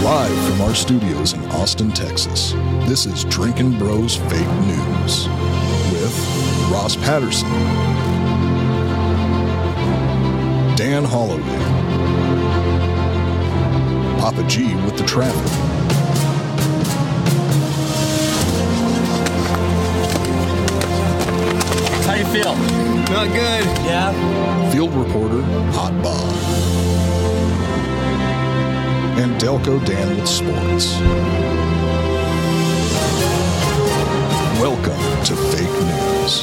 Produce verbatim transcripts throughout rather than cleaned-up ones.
Live from our studios in Austin, Texas, this is Drinkin' Bros Fake News with Ross Patterson, Dan Holloway, Papa G with the traffic, How you feel? Not good. Yeah? field reporter Hot Bob, and Delco Dan with sports. Welcome to Fake News.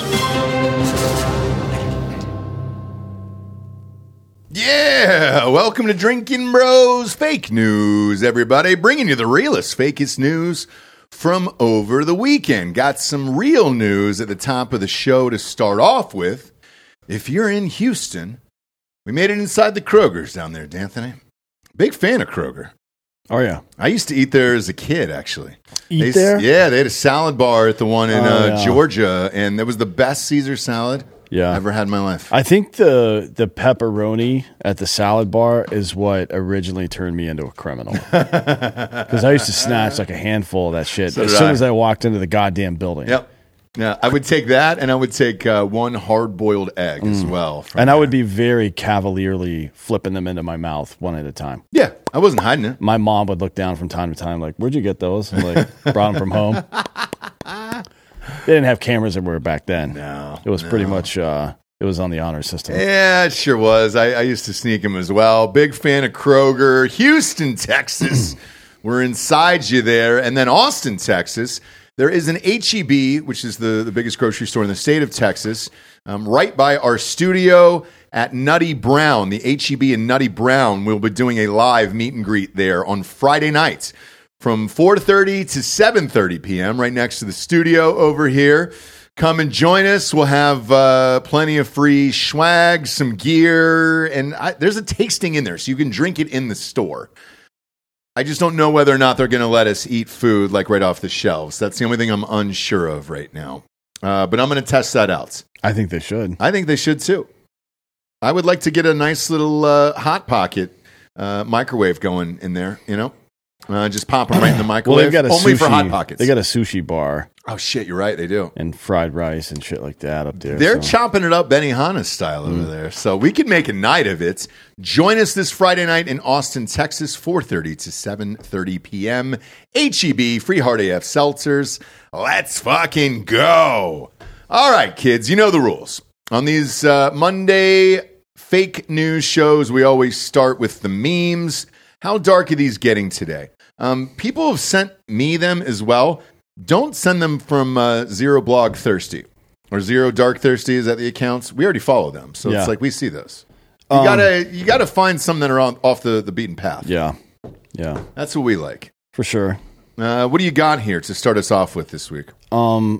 Yeah, welcome to Drinkin' Bros Fake News, everybody. Bringing you the realest, fakest news from over the weekend. Got some real news at the top of the show to start off with. If you're in Houston, we made it inside the Kroger's down there, D'Anthony. Big fan of Kroger. Oh, yeah. I used to eat there as a kid, actually. Eat They- there? Yeah, they had a salad bar at the one in Oh, uh, yeah. Georgia, and that was the best Caesar salad Yeah. I ever had in my life. I think the the pepperoni at the salad bar is what originally turned me into a criminal. Because I used to snatch like a handful of that shit So as did soon I. as I walked into the goddamn building. Yep. Yeah, I would take that, and I would take uh, one hard-boiled egg as well. from And I would there. be very cavalierly flipping them into my mouth one at a time. Yeah, I wasn't hiding it. My mom would look down from time to time like, where'd you get those? I'm like, brought them from home. They didn't have cameras everywhere back then. No, It was no. pretty much, uh, it was on the honor system. Yeah, it sure was. I, I used to sneak them as well. Big fan of Kroger. Houston, Texas. We're inside you there. And then Austin, Texas. There is an H E B, which is the, the biggest grocery store in the state of Texas, um, right by our studio at Nutty Brown. The H E B in Nutty Brown will be doing a live meet and greet there on Friday nights from four thirty to seven thirty p.m. right next to the studio over here. Come and join us. We'll have uh, plenty of free swag, some gear, and I, there's a tasting in there, so you can drink it in the store. I just don't know whether or not they're going to let us eat food like right off the shelves. That's the only thing I'm unsure of right now. Uh, but I'm going to test that out. I think they should. I think they should too. I would like to get a nice little uh, Hot Pocket uh, microwave going in there, you know? Uh, just pop them right in the Well, microwave. they've got a Only sushi, for Hot Pockets. They got a sushi bar oh, shit, you're right. They do. and fried rice and shit like that up there. They're so. chopping it up Benihana style over there. So we can make a night of it. Join us this Friday night in Austin, Texas, four thirty to seven thirty p.m. H E B, free hard A F seltzers. Let's fucking go. All right, kids, you know the rules. On these uh, Monday fake news shows, we always start with the memes. How dark are these getting today? Um, people have sent me them as well. Don't send them from uh, Zero Blog Thirsty or Zero Dark Thirsty. Is that the accounts? We already follow them, so Yeah. it's like we see those. You Um, gotta you gotta find some that are on, off the, the beaten path. Yeah. Yeah. That's what we like. For sure. Uh, what do you got here to start us off with this week? Um,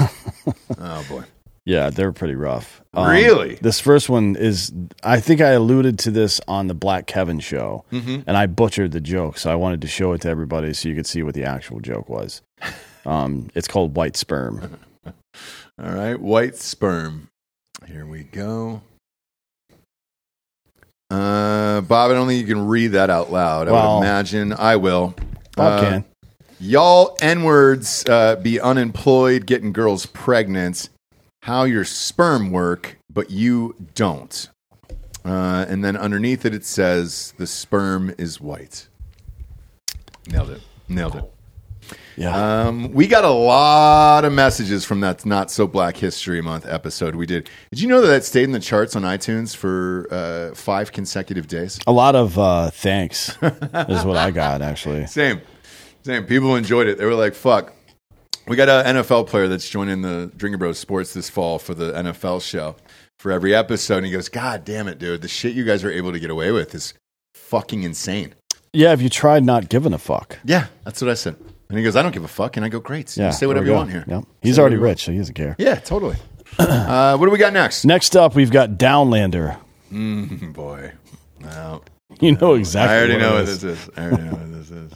Oh boy, yeah, they're pretty rough. Um, Really? This first one is, I think I alluded to this on the Black Kevin show, Mm-hmm. and I butchered the joke, so I wanted to show it to everybody so you could see what the actual joke was. Um, it's called white sperm. all right, white sperm. Here we go. Uh, Bob, I don't think you can read that out loud. I Well- would imagine I will. Bob Uh, can. Y'all N-words uh, be unemployed, getting girls pregnant. How your sperm work, but you don't. Uh, and then underneath it, it says the sperm is white. Nailed it. Nailed it. Yeah. Um, we got a lot of messages from that Not So Black History Month episode we did. Did you know that that stayed in the charts on iTunes for uh, five consecutive days? A lot of uh, thanks is what I got, actually. Same. Same. People enjoyed it. They were like, fuck. We got an N F L player that's joining the Drinkin' Bros Sports this fall for the N F L show for every episode. And he goes, God damn it, dude. The shit you guys are able to get away with is fucking insane. Yeah, have you tried not giving a fuck? Yeah, that's what I said. And he goes, I don't give a fuck. And I go, great. So Yeah, you say whatever there you we want go. here. Yep. He's Say already whatever you rich, so he doesn't care. Yeah, totally. uh, what do we got next? Next up, we've got Downlander. Mm, boy. No. You know exactly I already what know it what is. this is. I already know what this is.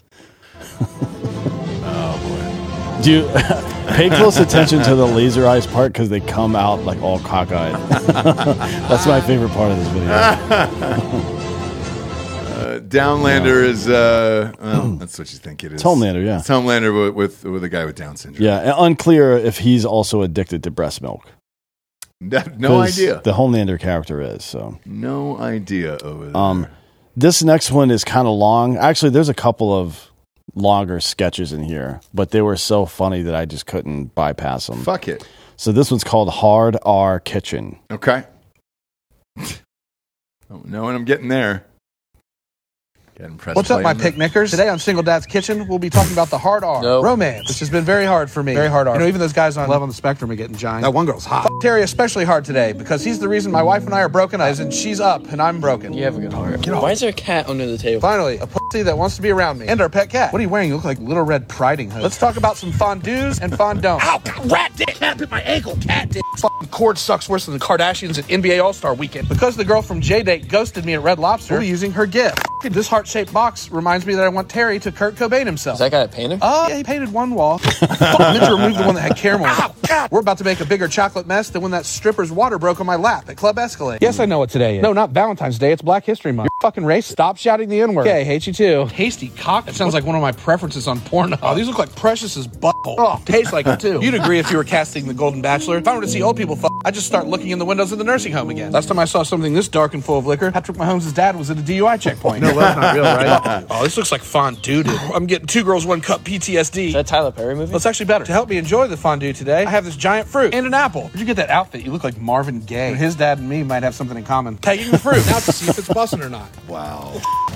Oh, Do you pay close attention to the laser eyes part because they come out like all cockeyed. That's my favorite part of this video. boy. Uh, Downlander is, uh, well, that's what you think it is. It's Homelander, yeah. It's Homelander with, with, with a guy with Down syndrome. Yeah, and unclear if he's also addicted to breast milk. That, no 'Cause idea. The Homelander character is, so. No idea over there. Um, this next one is kind of long. Actually, there's a couple of longer sketches in here, but they were so funny that I just couldn't bypass them. Fuck it. So this one's called Hard R Kitchen. Okay. Don't know when I'm getting there. Getting press What's up, play my on that. picnickers? Today on Single Dad's Kitchen, we'll be talking about the hard R. Nope. Romance, which has been very hard for me. Very hard R. You know, even those guys on Love on the Spectrum are getting giant. That one girl's hot. F- Terry especially hard today because he's the reason my wife and I are broken up, and she's up and I'm broken. You have a good heart. Why is there a cat under the table? Finally, a pussy that wants to be around me. And our pet cat. What are you wearing? You look like Little Red Riding Hood. Let's talk about some fondues and fondants. Ow! Rat dick! Cat bit my ankle! Cat dick! Fucking cord sucks worse than the Kardashians at N B A All-Star Weekend. Because the girl from J-Date ghosted me at Red Lobster, we'll be using her gift. This heart-shaped box reminds me that I want Terry to Kurt Cobain himself. Is that guy a painter? Oh, yeah, he painted one wall. Fuck, meant to remove the one that had caramel. Ow, ow. We're about to make a bigger chocolate mess than when that stripper's water broke on my lap at Club Escalade. Yes, I know what today is. No, not Valentine's Day. It's Black History Month. You're fucking race. Stop shouting the N-word. Okay, hate you too. Tasty cock. That sounds like one of my preferences on Pornhub. Oh, these look like Precious's butthole. Oh, tastes like it too. You'd agree if you were casting The Golden Bachelor. If I were to see old people fuck, I'd just start looking in the windows of the nursing home again. Last time I saw something this dark and full of liquor, Patrick Mahomes' dad was at a D U I checkpoint. No, that's not real, right? Oh, this looks like fondue, dude. I'm getting two girls, one cup P T S D. Is that a Tyler Perry movie? Well, it's actually better. To help me enjoy the fondue today, I have this giant fruit and an apple. Where'd you get that outfit? You look like Marvin Gaye. And his dad and me might have something in common. Taking the fruit. Now to see if it's busting or not. Wow.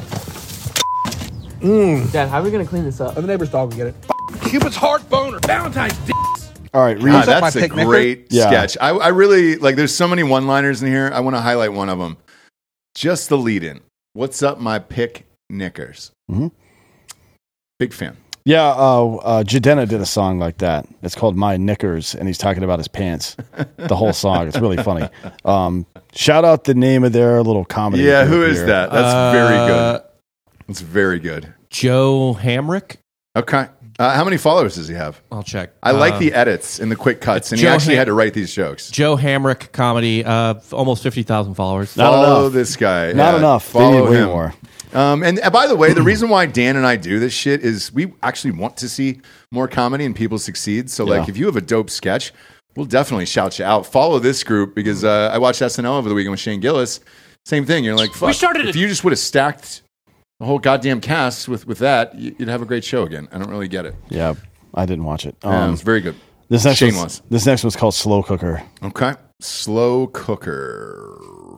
Dad, how are we going to clean this up? Oh, the neighbor's dog will get it. Cupid's heart boner. Valentine's D. All right, read. God, What's up, that's my a picnicker? great Yeah. sketch. I, I really, like, there's so many one-liners in here. I want to highlight one of them. Just the lead-in. What's up, my picnickers? Mhm. Big fan. Yeah, uh, uh, Jadena did a song like that. It's called My Knickers, and he's talking about his pants. The whole song. It's really funny. Um, shout out the name of their little comedy. Yeah, group who is here. that? That's Uh, very good. That's very good. Joe Hamrick. Okay. Uh, how many followers does he have? I'll check. I like Uh, the edits and the quick cuts, and he Joe actually Ham- had to write these jokes. Joe Hamrick comedy. Uh, almost fifty thousand followers. Not Follow enough. this guy. Not Yeah, enough. They Follow need way him. more. Um, and, and by the way, the reason why Dan and I do this shit is we actually want to see more comedy and people succeed. So, like, Yeah. if you have a dope sketch, we'll definitely shout you out. Follow this group because uh, I watched S N L over the weekend with Shane Gillis. Same thing. You're like, fuck. We started if it- you just would have stacked the whole goddamn cast with, with that, you- you'd have a great show again. I don't really get it. Yeah, I didn't watch it. Um, Um, it's very good. this next Shane one's, was. This next one's called Slow Cooker. Okay. Slow cooker.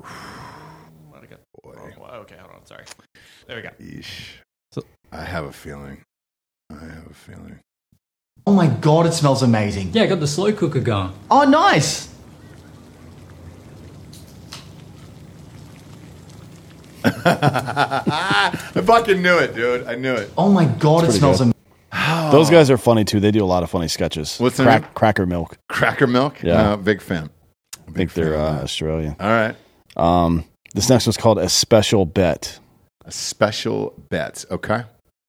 Okay, hold on. Sorry. There we go. Yeesh. So- I have a feeling. I have a feeling. Oh my god, it smells amazing. Yeah, I got the slow cooker going. Oh, nice. I fucking knew it, dude. I knew it. Oh my god, it pretty smells good. amazing. Those guys are funny too. They do a lot of funny sketches. What's their Crack, name? Cracker Milk. Cracker Milk? Yeah. Uh, big fan. I think they're uh, Australian. All right. Um, this next one's called A Special Bet. A special bet. Okay.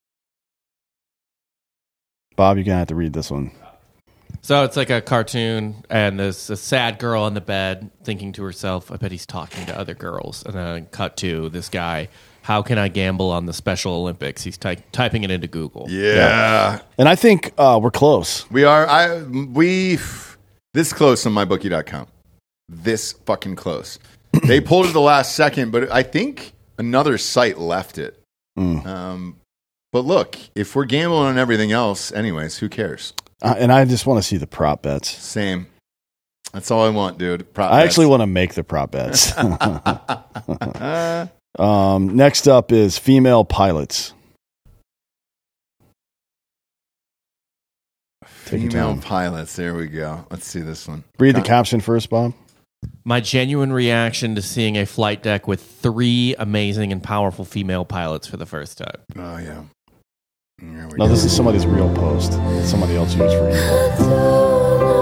Bob, you're gonna have to read this one. So it's like a cartoon, and there's a sad girl in the bed thinking to herself, I bet he's talking to other girls. And then cut to this guy, how can I gamble on the Special Olympics? He's ty- typing it into Google. Yeah. And I think uh, we're close. We are. I we this close on my bookie dot com. This fucking close. They pulled it at the last second, but I think another site left it. Mm. Um, but look, if we're gambling on everything else, anyways, who cares? Uh, and I just want to see the prop bets. Same. That's all I want, dude. Prop I bets. actually want to make the prop bets. um, next up is female pilots. Take your Female time. pilots. There we go. Let's see this one. Read the Con- caption first, Bob. My genuine reaction to seeing a flight deck with three amazing and powerful female pilots for the first time. Oh yeah. Here we No, go. this is somebody's real post. Somebody else used for evil.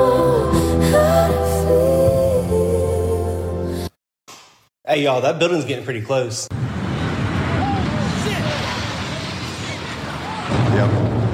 Hey, y'all, that building's getting pretty close. Yep.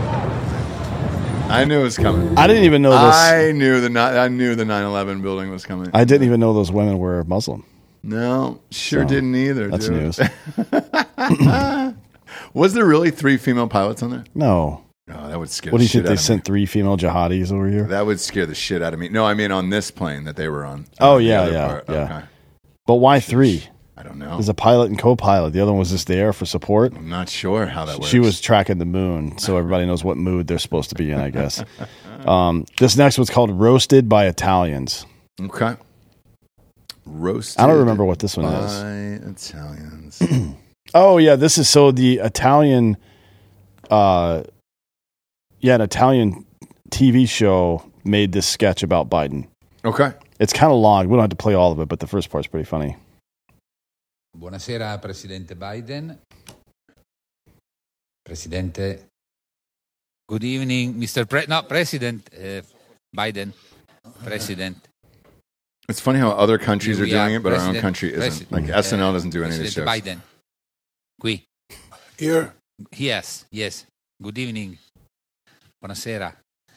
I knew it was coming. I didn't even know this. I, I knew the ni- I knew the nine eleven building was coming. didn't even know those women were Muslim. no, sure So, didn't either. That's dude. news. Was there really three female pilots on there? No. No, that would scare What the do you shit think? They out of sent me. three female jihadis over here? That would scare the shit out of me. No, I mean on this plane that they were on. Oh, Uh, the yeah, other yeah, part. yeah. Okay. But why three? I don't know. There's a pilot and co-pilot. The other one was just there for support. I'm not sure how that works. She was tracking the moon, so everybody knows what mood they're supposed to be in, I guess. um, this next one's called Roasted by Italians. Okay. Roasted. I don't remember what this one by is. Italians. Oh, yeah, this is so the Italian, uh, yeah, an Italian T V show made this sketch about Biden. Okay. It's kind of long. We don't have to play all of it, but the first part's pretty funny. Buonasera, Presidente Biden. Presidente. Good evening, Mister Pre- no, President uh, Biden. President. It's funny how other countries Here are we doing are, it, but our own President- country isn't. President- Like S N L doesn't do any of President these shows. Biden. Qui. Here? Yes, yes. Good evening. Buonasera.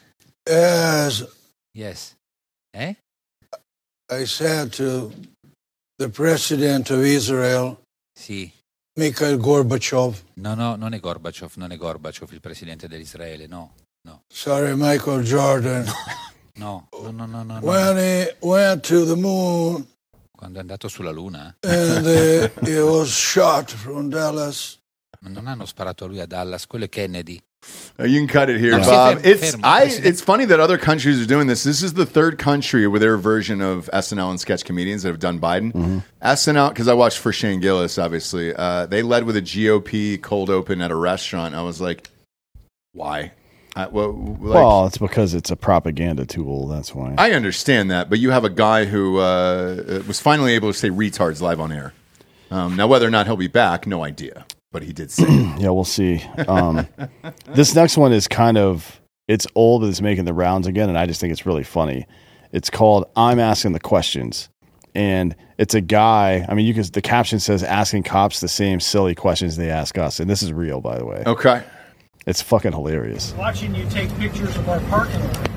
As Yes. Eh? I said to the president of Israel, Sì. Mikhail Gorbachev, No, no, non è Gorbaciov, non è Gorbaciov il presidente dell'Israele, no. No. sorry, Michael Jordan, No, no, no, no, no. no. when he went to the moon Quando è andato sulla luna, and uh, he was shot from Dallas. ma non hanno sparato a lui a Dallas, quello è Kennedy. Uh, you can cut it here, No, Bob. fermo, It's fermo, I. President. It's funny that other countries are doing this. This is the third country with their version of S N L and sketch comedians that have done Biden. Mm-hmm. S N L, because I watched for Shane Gillis, obviously. Uh, they led with a G O P cold open at a restaurant. I was like, why? I, well, like, Well, it's because it's a propaganda tool. That's why. I understand that, but you have a guy who uh, was finally able to say retards live on air. Um, now, whether or not he'll be back, no idea. But he did say it. Yeah, we'll see. Um, this next one is kind of, it's old, but it's making the rounds again, and I just think it's really funny. It's called I'm Asking the Questions. And it's a guy, I mean, you can, the caption says asking cops the same silly questions they ask us. And this is real, by the way. Okay. It's fucking hilarious. Watching you take pictures of our parking lot.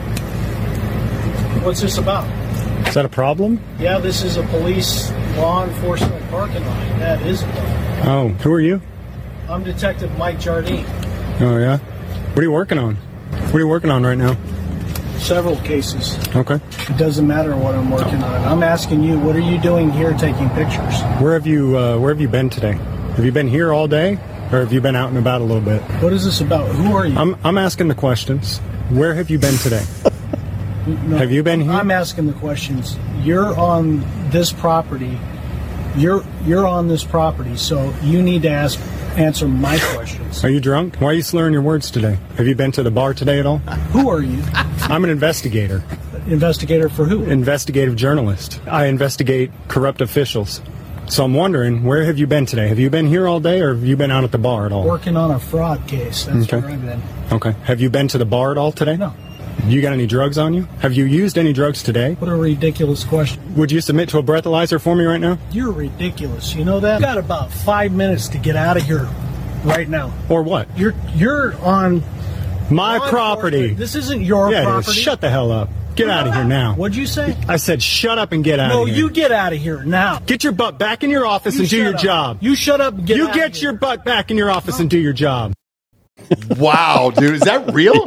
What's this about? Is that a problem? Yeah, this is a police law enforcement parking lot. That is a problem. Oh, who are you? I'm Detective Mike Jardine. Oh, yeah? What are you working on? What are you working on right now? Several cases. Okay. It doesn't matter what I'm working on. I'm asking you, what are you doing here taking pictures? Where have you uh, Where have you been today? Have you been here all day, or have you been out and about a little bit? What is this about? Who are you? I'm I'm asking the questions. Where have you been today? No, have you been here? I'm asking the questions. You're on this property. You're you're on this property, so you need to ask answer my questions. Are you drunk? Why are you slurring your words today? Have you been to the bar today at all? Who are you? I'm an investigator. Investigator for who? Investigative journalist. I investigate corrupt officials. So I'm wondering, where have you been today? Have you been here all day, or have you been out at the bar at all? Working on a fraud case. That's Okay. where I've been. Okay. Have you been to the bar at all today? No. You got any drugs on you? Have you used any drugs today? What a ridiculous question. Would you submit to a breathalyzer for me right now? You're ridiculous. You know that? You got about five minutes to get out of here right now. Or what? You're you're on My law property. enforcement. This isn't your Yeah, it is. property. Shut the hell up. Get out of here now. What'd you say? I said shut up and get out No, of here. you get out of here now. Get your butt back in your office You and do shut your up. job. You shut up and get You out get of your here. butt back in your office and do your job. Wow, dude. Is that real?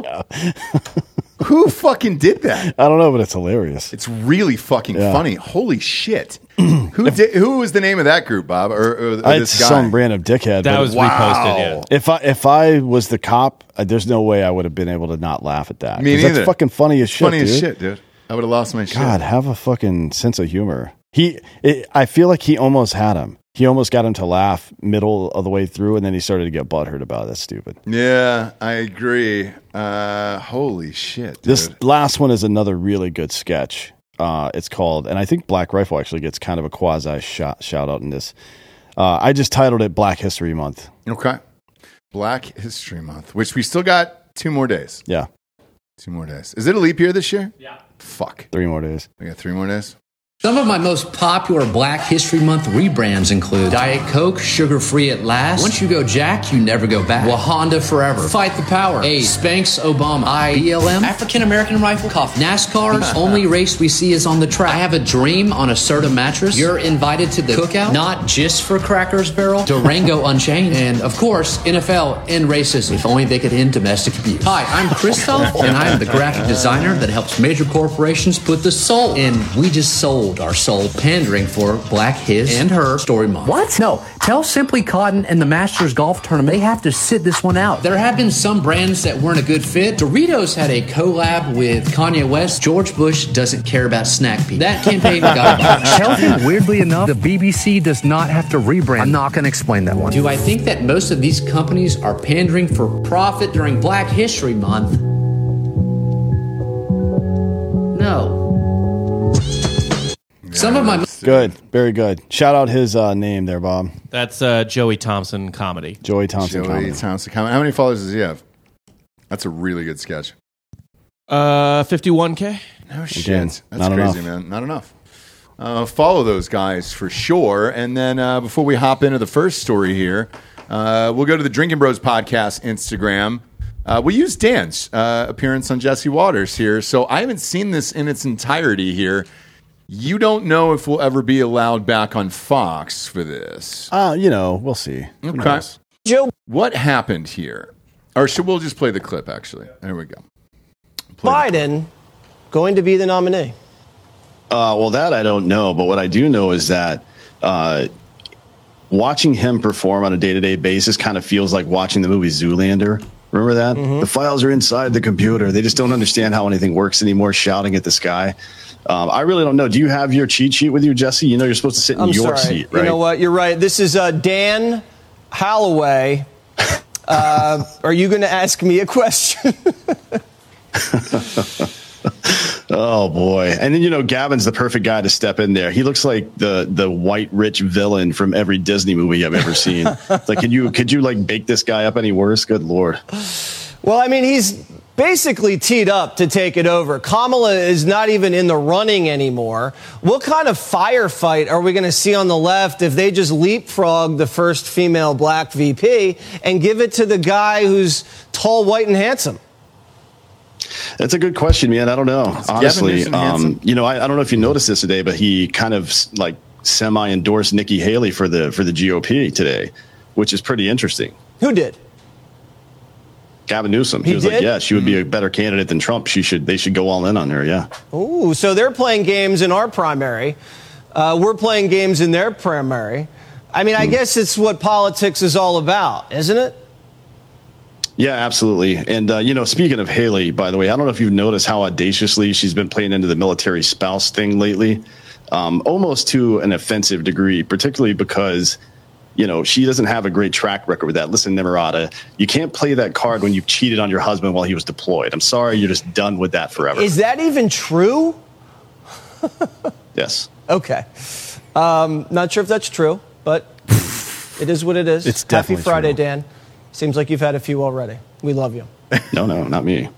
Who fucking did that? I don't know, but it's hilarious. It's really fucking Yeah. funny. Holy shit. Who did, who was the name of that group, Bob? Or, or, or I, this it's guy? some random dickhead. That but- was Wow. reposted, yeah. If I if I was the cop, uh, there's no way I would have been able to not laugh at that. Me 'Cause neither. That's fucking funny as shit. Funny as dude. shit, dude. I would have lost my shit. God, have a fucking sense of humor. He, it, I feel like he almost had him. He almost got him to laugh middle of the way through, and then he started to get butthurt about it. That's stupid. Yeah, I agree. Uh, holy shit, dude. This last one is another really good sketch. Uh, it's called, and I think Black Rifle actually gets kind of a quasi shout, shout out in this. Uh, I just titled it Black History Month. Okay. Black History Month, which we still got two more days. Yeah, Two more days. Is it a leap year this year? Yeah. Fuck. three more days. We got three more days? Some of my most popular Black History Month rebrands include Diet Coke, sugar-free at last. Once you go Jack, you never go back. Wahanda forever. Fight the power. A Spanx Obama. I B L M. African American Rifle Coffee. NASCAR's only race we see is on the track. I have a dream on a Serta mattress. You're invited to the cookout, not just for Crackers Barrel. Durango Unchained. And of course, N F L end racism. If only they could end domestic abuse. Hi, I'm Christoph, and I am the graphic designer that helps major corporations put the soul in. We just sold our soul pandering for Black His and Her Story Month. What? No. Tell Simply Cotton and the Masters Golf Tournament they have to sit this one out. There have been some brands that weren't a good fit. Doritos had a collab with Kanye West. George Bush doesn't care about snack people. That campaign got botched. Tell him, weirdly enough, the B B C does not have to rebrand. I'm not going to explain that one. Do I think that most of these companies are pandering for profit during Black History Month? No. Some of my good, very good. Shout out his uh, name there, Bob. That's uh, Joey Thompson Comedy. Joey Thompson Joey Comedy. Thompson Comedy. How many followers does he have? That's a really good sketch. Uh, fifty-one K. No shit. Again, That's not crazy, enough. man. Not enough. Uh, follow those guys for sure. And then uh, before we hop into the first story here, uh, we'll go to the Drinking Bros podcast Instagram. Uh, we use Dan's uh, appearance on Jesse Waters here. So I haven't seen this in its entirety here. You don't know if we'll ever be allowed back on Fox for this. Uh, you know, we'll see. Who Okay. knows? Joe, what happened here? Or should we'll just play the clip, actually? There we go. Biden going to be the nominee. Uh, well, that I don't know. But what I do know is that uh, watching him perform on a day-to-day basis kind of feels like watching the movie Zoolander. Remember that? Mm-hmm. The files are inside the computer. They just don't understand how anything works anymore, shouting at the sky. Um, I really don't know. Do you have your cheat sheet with you, Jesse? You know you're supposed to sit in I'm your sorry. seat, right? You know what? You're right. This is uh, Dan Holloway. Uh, are you going to ask me a question? Oh boy! And then you know Gavin's the perfect guy to step in there. He looks like the the white rich villain from every Disney movie I've ever seen. Like, could you could you like bake this guy up any worse? Good Lord! Well, I mean, he's basically teed up to take it over. Kamala is not even in the running anymore. What kind of firefight are we going to see on the left if they just leapfrog the first female black V P and give it to the guy who's tall, white, and handsome? That's a good question, man. I don't know. Is Honestly, Gavin Newsom handsome? um, you know, I, I don't know if you noticed this today, but he kind of like semi-endorsed Nikki Haley for the for the G O P today, which is pretty interesting. Who did? Gavin Newsom. He, He was did? like, yeah, she would be a better candidate than Trump. She should. They should go all in on her. Yeah. Ooh, so they're playing games in our primary. Uh, we're playing games in their primary. I mean, I Hmm. guess it's what politics is all about, isn't it? Yeah, absolutely. And, uh, you know, speaking of Haley, by the way, I don't know if you've noticed how audaciously she's been playing into the military spouse thing lately, um, almost to an offensive degree, particularly because, you know, she doesn't have a great track record with that. Listen, Nimarata, you can't play that card when you've cheated on your husband while he was deployed. I'm sorry, you're just done with that forever. Is that even true? Yes. Okay. Um, not sure if that's true, but it is what it is. It's Happy definitely Friday, true. Dan. Seems like you've had a few already. We love you. No, no, not me.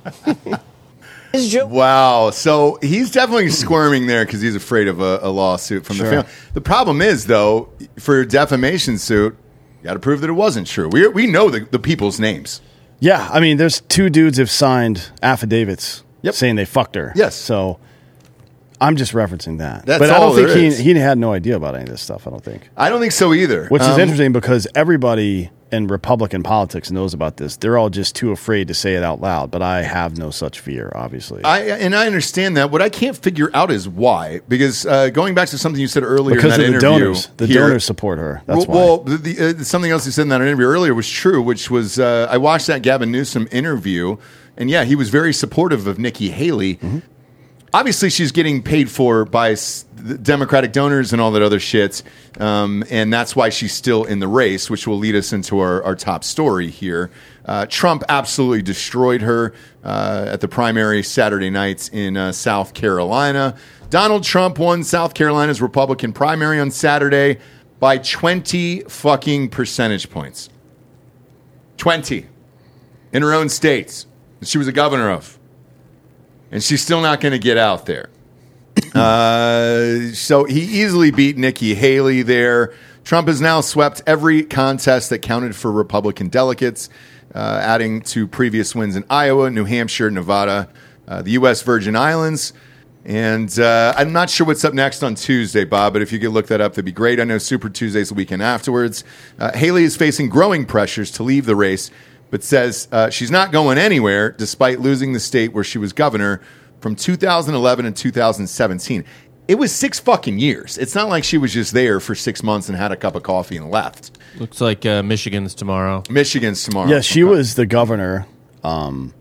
Wow. So he's definitely squirming there because he's afraid of a, a lawsuit from Sure. the family. The problem is, though, for a defamation suit, you got to prove that it wasn't true. We we know the, the people's names. Yeah, I mean, there's two dudes have signed affidavits Yep. saying they fucked her. Yes. So I'm just referencing that. That's but I all don't think there he, is. he had no idea about any of this stuff, I don't think. I don't think so either. Which is Um, interesting because everybody in Republican politics knows about this. They're all just too afraid to say it out loud, but I have no such fear, obviously. I and I understand that. What I can't figure out is why. Because uh, going back to something you said earlier because in of that the interview, donors. The here- donors support her. That's well, why. well the, the, uh, something else you said in that interview earlier was true, which was uh, I watched that Gavin Newsom interview, and yeah, he was very supportive of Nikki Haley. Mm-hmm. Obviously, she's getting paid for by s- the Democratic donors and all that other shit, um, and that's why she's still in the race, which will lead us into our, our top story here. Uh, Trump absolutely destroyed her uh, at the primary Saturday nights in uh, South Carolina. Donald Trump won South Carolina's Republican primary on Saturday by twenty fucking percentage points. twenty in her own states that she was a governor of. And she's still not going to get out there. uh, so he easily beat Nikki Haley there. Trump has now swept every contest that counted for Republican delegates, uh, adding to previous wins in Iowa, New Hampshire, Nevada, uh, the U S Virgin Islands. And uh, I'm not sure what's up next on Tuesday, Bob, but if you could look that up, that'd be great. I know Super Tuesday's the weekend afterwards. Uh, Haley is facing growing pressures to leave the race, but says uh, she's not going anywhere despite losing the state where she was governor from two thousand eleven and two thousand seventeen. It was six fucking years. It's not like she was just there for six months and had a cup of coffee and left. Looks like uh, Michigan's tomorrow. Michigan's tomorrow. Yeah, she Okay. was the governor, um,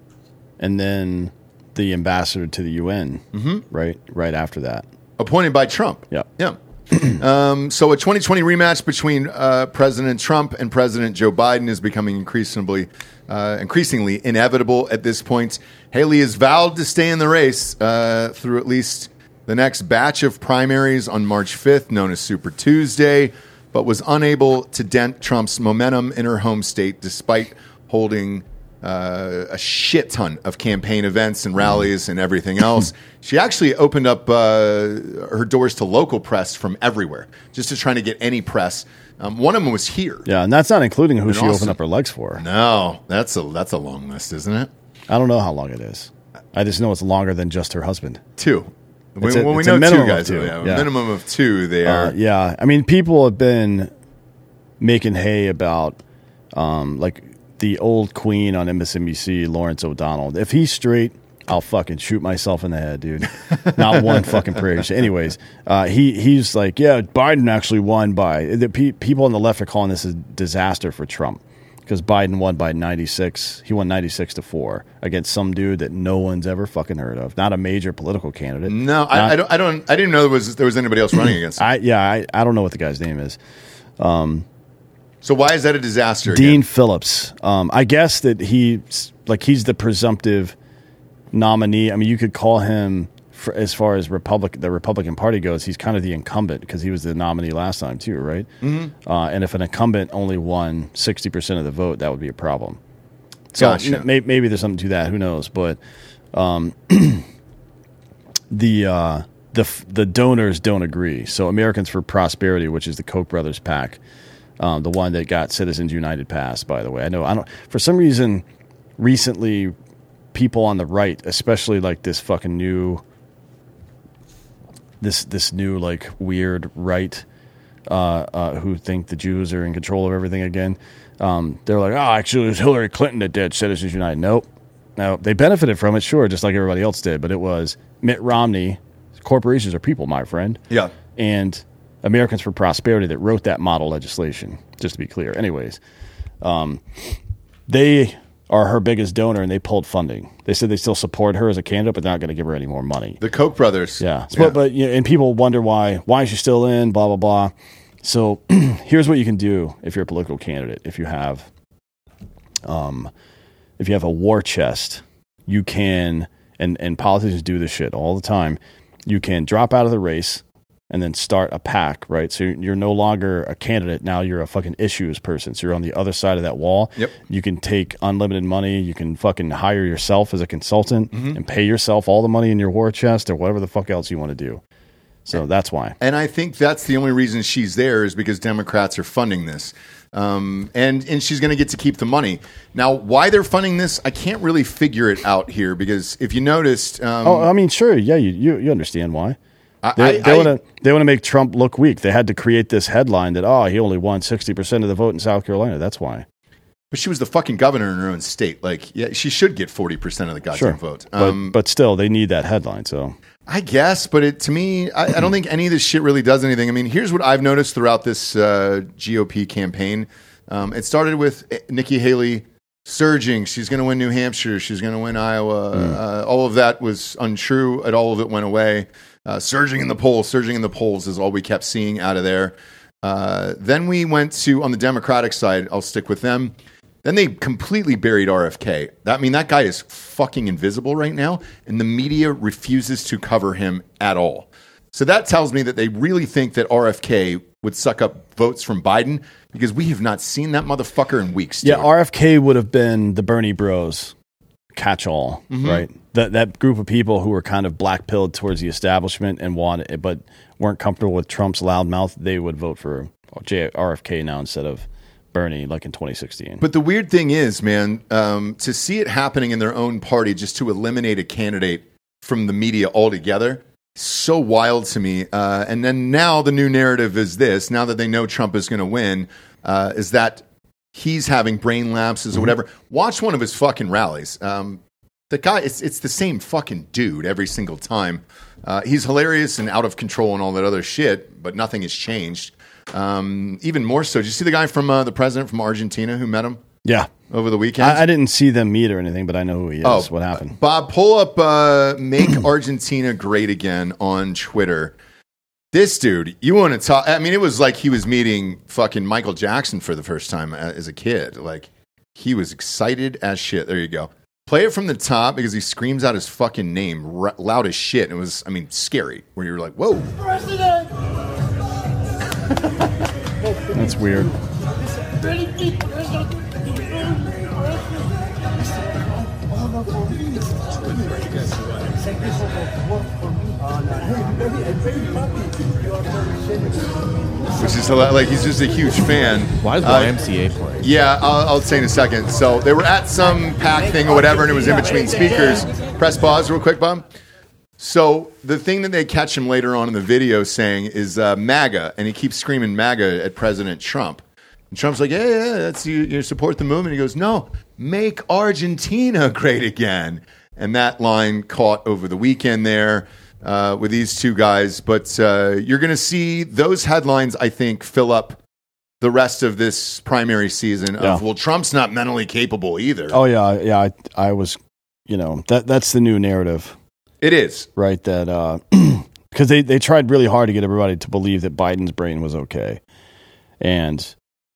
and then the ambassador to the U N. Mhm. Right, right after that, Appointed by Trump. Yeah. Yeah. um, so a twenty twenty rematch between uh, President Trump and President Joe Biden is becoming increasingly, uh, increasingly inevitable at this point. Haley has vowed to stay in the race uh, through at least the next batch of primaries on March fifth, known as Super Tuesday, but was unable to dent Trump's momentum in her home state despite holding uh, a shit ton of campaign events and rallies and everything else. She actually opened up uh, her doors to local press from everywhere, just to try to get any press. Um, one of them was here. yeah, and that's not including who In she Austin. opened up her legs for. No, that's a that's a long list, isn't it? I don't know how long it is. I just know it's longer than just her husband. Two. It's When- a- when we it's a know two minimum of guys, two. yeah, a Yeah. minimum of two there. Uh, yeah, I mean, people have been making hay about um, like the old queen on M S N B C, Lawrence O'Donnell. If he's straight, I'll fucking shoot myself in the head, dude. Not one fucking prayer. Anyways, uh, he he's like, yeah, Biden actually won by the pe- people on the left are calling this a disaster for Trump because Biden won by ninety-six. He won ninety-six to four against some dude that no one's ever fucking heard of. Not a major political candidate. No, I, Not- I don't. I don't. I didn't know there was there was anybody else running against him. I yeah, I, I don't know what the guy's name is. Um, so why is that a disaster? Dean again? Phillips. Um, I guess that he's like he's the presumptive nominee. I mean, you could call him for, as far as Republic the Republican Party goes. He's kind of the incumbent because he was the nominee last time too, right? Mhm. Uh, and if an incumbent only won sixty percent of the vote, that would be a problem. So Gotcha. m- may- maybe there's something to that. Who knows? But um, the uh, the f- the donors don't agree. So Americans for Prosperity, which is the Koch brothers PAC, um, the one that got Citizens United passed, by the way. I know I don't for some reason recently people on the right, especially like this fucking new this this new like weird right uh, uh, who think the Jews are in control of everything again. Um, they're like, oh, actually, it was Hillary Clinton that did Citizens United. Nope. No, they benefited from it, sure, just like everybody else did, but it was Mitt Romney. Corporations are people, my friend. Yeah. And Americans for Prosperity that wrote that model legislation, just to be clear. Anyways, um, they are her biggest donor, and they pulled funding. They said they still support her as a candidate, but they're not going to give her any more money. The Koch brothers. Yeah. Yeah. But, but you know, and people wonder why. Why is she still in? Blah, blah, blah. So here's what you can do if you're a political candidate. If you have, um, if you have a war chest, you can, and, and politicians do this shit all the time, you can drop out of the race and then start a PAC, right? So you're no longer a candidate. Now you're a fucking issues person. So you're on the other side of that wall. Yep. You can take unlimited money. You can fucking hire yourself as a consultant Mhm. and pay yourself all the money in your war chest or whatever the fuck else you want to do. So that's why. And I think that's the only reason she's there is because Democrats are funding this. Um, and, and she's going to get to keep the money. Now, why they're funding this, I can't really figure it out here because if you noticed. Um, oh, I mean, sure. Yeah, you, you, you understand why. I- They, I- they I- want to they want to make Trump look weak. They had to create this headline that, oh, he only won sixty percent of the vote in South Carolina. That's why. But she was the fucking governor in her own state. Like, yeah, she should get forty percent of the goddamn Sure. vote. But, Um, but still, they need that headline. So I guess, but it to me, I, I don't think any of this shit really does anything. I mean, here's what I've noticed throughout this uh, G O P campaign. Um, it started with Nikki Haley surging. She's going to win New Hampshire. She's going to win Iowa. Mm. Uh, all of that was untrue, and all of it went away. Uh, surging in the polls, surging in the polls is all we kept seeing out of there. Uh, then we went to, on the Democratic side, I'll stick with them. Then they completely buried R F K. That, I mean, that guy is fucking invisible right now, and the media refuses to cover him at all. So that tells me that they really think that R F K would suck up votes from Biden because we have not seen that motherfucker in weeks. yeah, dude. R F K would have been the Bernie Bros catch-all, Mhm. right? that that group of people who were kind of black-pilled towards the establishment and wanted, but weren't comfortable with Trump's loudmouth, they would vote for R F K now instead of Bernie, like in twenty sixteen. But the weird thing is, man, um, to see it happening in their own party, just to eliminate a candidate from the media altogether, so wild to me. Uh, and then now the new narrative is this: now that they know Trump is going to win, uh, is that he's having brain lapses or whatever. Watch one of his fucking rallies. Um, the guy, it's it's the same fucking dude every single time. Uh, he's hilarious and out of control and all that other shit, but nothing has changed. Um, even more so. Did you see the guy from uh, the president from Argentina who met him? Yeah. Over the weekend? I, I didn't see them meet or anything, but I know who he is. Oh, what happened? Bob, pull up uh, Make Argentina Great Again on Twitter. This dude, you want to talk? I mean, it was like he was meeting fucking Michael Jackson for the first time as a kid. Like, he was excited as shit. There you go. Play it from the top because he screams out his fucking name r- loud as shit. And it was, I mean, scary. Where you were like, whoa. President! That's weird. Which is like he's just a huge fan. Why is Y M C A playing? Yeah, I'll, I'll say in a second. So they were at some pack thing or whatever, and it was in between speakers. Press pause real quick, Bob. So the thing that they catch him later on in the video saying is uh, MAGA, and he keeps screaming MAGA at President Trump. And Trump's like, yeah, yeah, that's you, you support the movement. He goes, no, make Argentina great again. And that line caught over the weekend there uh, with these two guys. But uh, you're going to see those headlines, I think, fill up the rest of this primary season of, Yeah. well, Trump's not mentally capable either. Oh yeah, yeah. I, I was, you know, that that's the new narrative. It is. Right, that uh because they, they tried really hard to get everybody to believe that Biden's brain was okay. And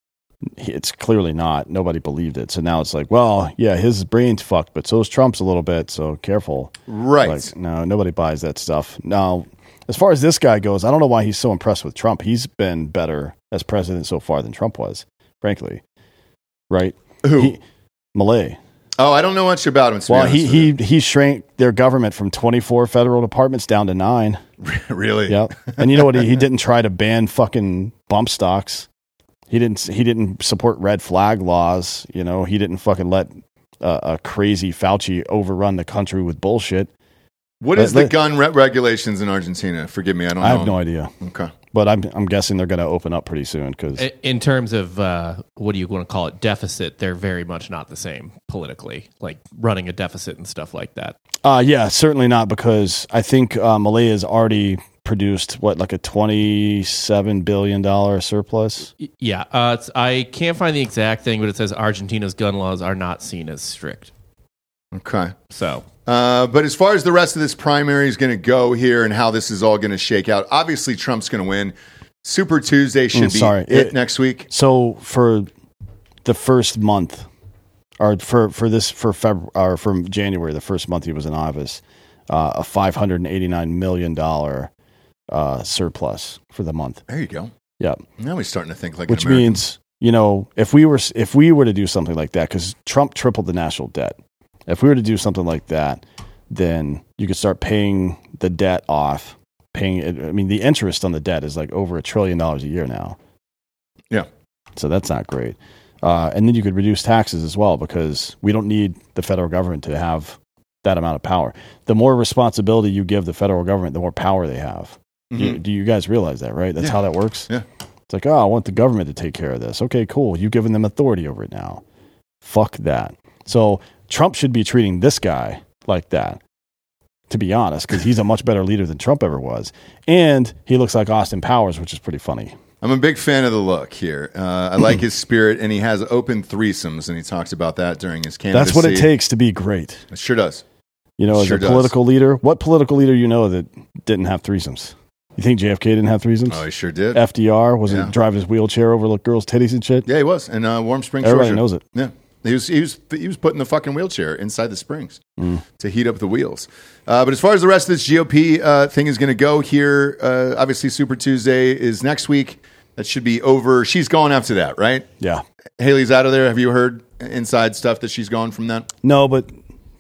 it's clearly not. Nobody believed it. So now it's like, well, yeah, his brain's fucked, but so is Trump's a little bit, so careful. Right. Like, no, nobody buys that stuff. Now, as far as this guy goes, I don't know why he's so impressed with Trump. He's been better as president so far than Trump was, frankly. Right? Who? He, Malay. Oh, I don't know much about him. To Well, be he honest he with he shrank their government from twenty-four federal departments down to nine. you. Really? Yep. And you know what? He, he didn't try to ban fucking bump stocks. He didn't. He didn't support red flag laws. You know, he didn't fucking let uh, a crazy Fauci overrun the country with bullshit. What But is the let- gun re- regulations in Argentina? Forgive me, I don't know. I have no idea. Okay. But I'm I'm guessing they're going to open up pretty soon because I- In terms of uh, what do you want to call it, deficit, they're very much not the same politically, like running a deficit and stuff like that. uh yeah, certainly not because I think uh, Malay has already produced what like a twenty-seven billion dollar surplus. Y- Yeah, uh, it's, I can't find the exact thing, but it says Argentina's gun laws are not seen as strict. Okay. So, Uh, but as far as the rest of this primary is going to go here and how this is all going to shake out, obviously Trump's going to win. Super Tuesday should Mm, be sorry. it, It- next week. So for the first month, or for for this for Feb or from January, the first month he was in office, uh, a five hundred and eighty nine million dollar uh, surplus for the month. There you go. Yep. Now he's starting to think like Which an American. means, you know, if we were if we were to do something like that, because Trump tripled the national debt. If we were to do something like that, then you could start paying the debt off. Paying it. I mean, the interest on the debt is like over a trillion dollars a year now. Yeah. So that's not great. Uh, and then you could reduce taxes as well because we don't need the federal government to have that amount of power. The more responsibility you give the federal government, the more power they have. Do, you, Mhm. do you guys realize that, right? That's Yeah. how that works? Yeah. It's like, oh, I want the government to take care of this. Okay, cool. You've given them authority over it now. Fuck that. So Trump should be treating this guy like that, to be honest, because he's a much better leader than Trump ever was. And he looks like Austin Powers, which is pretty funny. I'm a big fan of the look here. Uh, I like his spirit, and he has open threesomes, and he talks about that during his candidacy. That's what it takes to be great. It sure does. You know, as Sure a does. political leader, what political leader you know that didn't have threesomes? You think J F K didn't have threesomes? Oh, he sure did. F D R wasn't Yeah. driving his wheelchair over little girls' titties and shit. Yeah, he was. And uh, Warm Springs, Everybody Georgia. knows it. Yeah. He was, he, was, he was putting the fucking wheelchair inside the springs Mm. to heat up the wheels. Uh, but as far as the rest of this G O P uh, thing is going to go here, uh, obviously Super Tuesday is next week. That should be over. She's gone after that, right? Yeah. Haley's out of there. Have you heard inside stuff that she's gone from that? No, but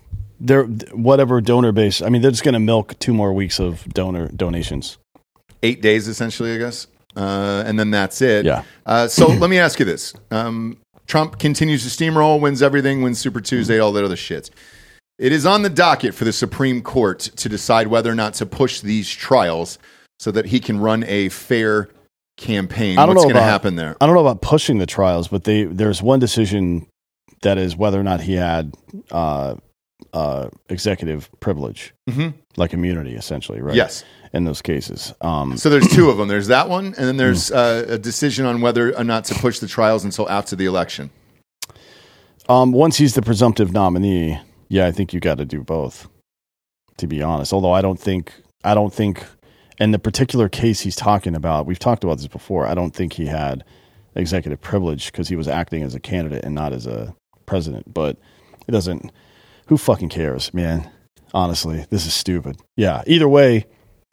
they're whatever donor base. I mean, they're just going to milk two more weeks of donor donations. Eight days, essentially, I guess. Uh, and then that's it. Yeah. Uh, so let me ask you this. Um, Trump continues to steamroll, wins everything, wins Super Tuesday, all that other shit. It is on the docket for the Supreme Court to decide whether or not to push these trials so that he can run a fair campaign. I don't What's know going to about, happen there? I don't know about pushing the trials, but they there's one decision that is whether or not he had uh, uh, executive privilege, mm-hmm. like immunity, essentially, right? Yes. In those cases. Um, so there's two of them. There's that one, and then there's uh, a decision on whether or not to push the trials until after the election. Um, once he's the presumptive nominee, yeah, I think you got to do both, to be honest. Although I don't think, I don't think, in the particular case he's talking about, we've talked about this before, I don't think he had executive privilege because he was acting as a candidate and not as a president. But it doesn't, who fucking cares, man? Honestly, this is stupid. Yeah, either way,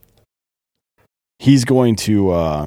he's going to, uh,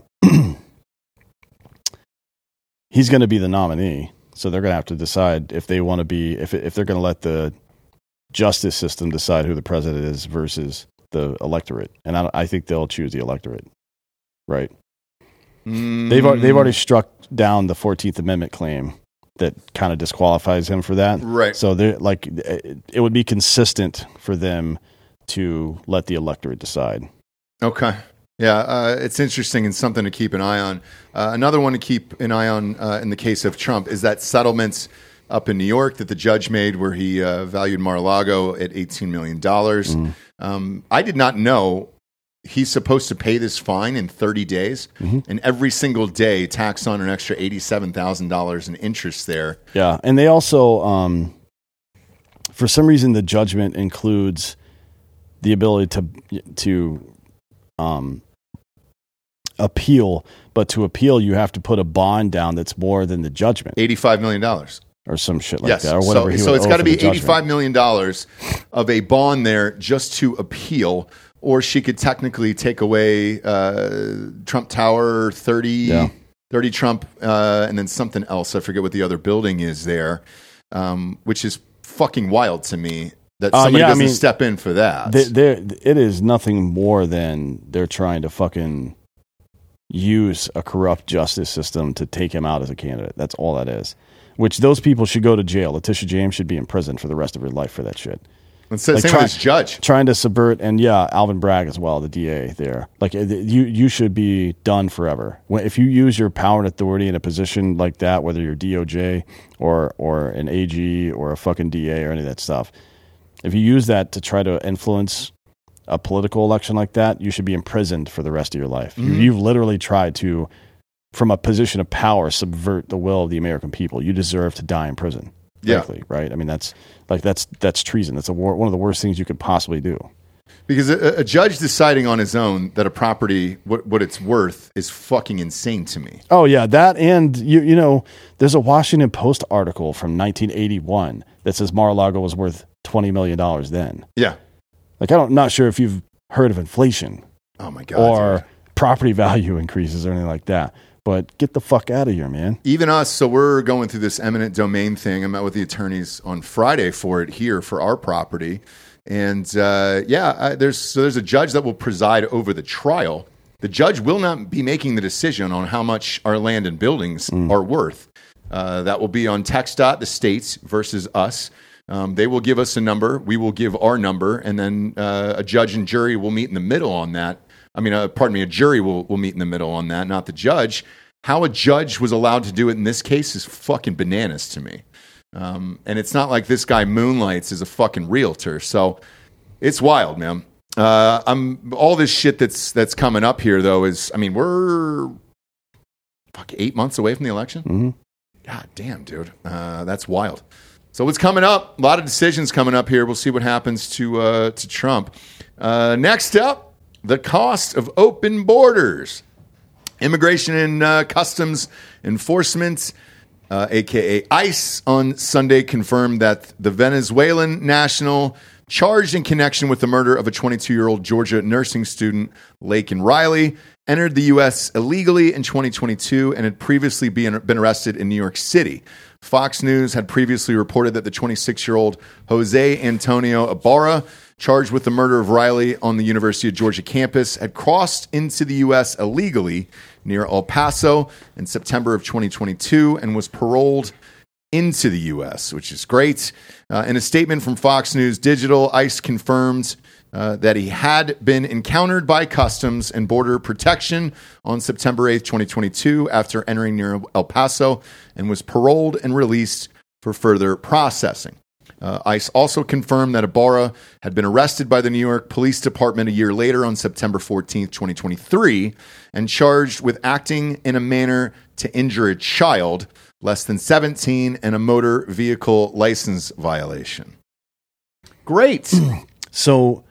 he's going to be the nominee. So they're going to have to decide if they want to be, if if they're going to let the justice system decide who the president is versus the electorate. And I, I think they'll choose the electorate, right? Mm. They've they've already struck down the fourteenth Amendment claim that kind of disqualifies him for that, right? So they're like, it, it would be consistent for them to let the electorate decide. Okay. Yeah, uh, it's interesting and something to keep an eye on. Uh, another one to keep an eye on uh, in the case of Trump is that settlement up in New York that the judge made where he uh, valued Mar-a-Lago at eighteen million dollars. Mm. Um, I did not know he's supposed to pay this fine in thirty days, mm-hmm. and every single day tax on an extra eighty-seven thousand dollars in interest there. Yeah, and they also, um, for some reason, the judgment includes the ability to to um, appeal, but to appeal, you have to put a bond down that's more than the judgment. eighty-five million dollars. Or some shit like yes. that. Or whatever. So, he so would it's owe got to for be the judgment. eighty-five million dollars of a bond there just to appeal, or she could technically take away uh, Trump Tower, thirty, yeah. thirty Trump, uh, and then something else. I forget what the other building is there, um, which is fucking wild to me that Uh, somebody yeah, I doesn't mean, step in for that. They, they're- it is nothing more than they're trying to fucking use a corrupt justice system to take him out as a candidate. That's all that is. Which those people should go to jail. Letitia James should be in prison for the rest of her life for that shit. It's the same with this judge. Trying to subvert, and yeah, Alvin Bragg as well, the D A there. Like, you you should be done forever. When, if you use your power and authority in a position like that, whether you're D O J or or an A G or a fucking D A or any of that stuff, if you use that to try to influence a political election like that, you should be imprisoned for the rest of your life. Mm-hmm. You, you've literally tried to, from a position of power, subvert the will of the American people. You deserve to die in prison. Yeah. Frankly, right? I mean, that's like that's that's treason. That's a war, one of the worst things you could possibly do. Because a, a judge deciding on his own that a property, what, what it's worth, is fucking insane to me. Oh yeah, that and you you know, there's a Washington Post article from nineteen eighty-one that says Mar-a-Lago was worth twenty million dollars then. Yeah. Like, I don't, not sure if you've heard of inflation. Oh my God. Or dude. property value increases or anything like that. But get the fuck out of here, man. Even us, so we're going through this eminent domain thing. I met with the attorneys on Friday for it here for our property. And uh, yeah, I, there's so there's a judge that will preside over the trial. The judge will not be making the decision on how much our land and buildings mm. are worth. Uh, that will be on TxDOT, the states versus us. Um, they will give us a number. We will give our number. And then uh, a judge and jury will meet in the middle on that. I mean, uh, pardon me, a jury will, will meet in the middle on that, not the judge. How a judge was allowed to do it in this case is fucking bananas to me. Um, and it's not like this guy moonlights as a fucking realtor. So it's wild, man. Uh, I'm all this shit that's that's coming up here, though, is, I mean, we're fuck eight months away from the election. Mm-hmm. God damn, dude. Uh, that's wild. So what's coming up? A lot of decisions coming up here. We'll see what happens to uh, to Trump. Uh, next up, the cost of open borders. Immigration and uh, Customs Enforcement, uh, a k a. ICE, on Sunday confirmed that the Venezuelan national charged in connection with the murder of a twenty-two-year-old Georgia nursing student, Laken Riley, entered the U S illegally in twenty twenty-two and had previously been, been arrested in New York City. Fox News had previously reported that the twenty-six-year-old Jose Antonio Ibarra, charged with the murder of Riley on the University of Georgia campus, had crossed into the U S illegally near El Paso in September of twenty twenty-two and was paroled into the U S, which is great. Uh, in a statement from Fox News Digital, ICE confirmed uh, that he had been encountered by Customs and Border Protection on September eighth, twenty twenty-two, after entering near El Paso, and was paroled and released for further processing. Uh, ICE also confirmed that Ibarra had been arrested by the New York Police Department a year later on September fourteenth, twenty twenty-three, and charged with acting in a manner to injure a child less than seventeen and a motor vehicle license violation. Great. So,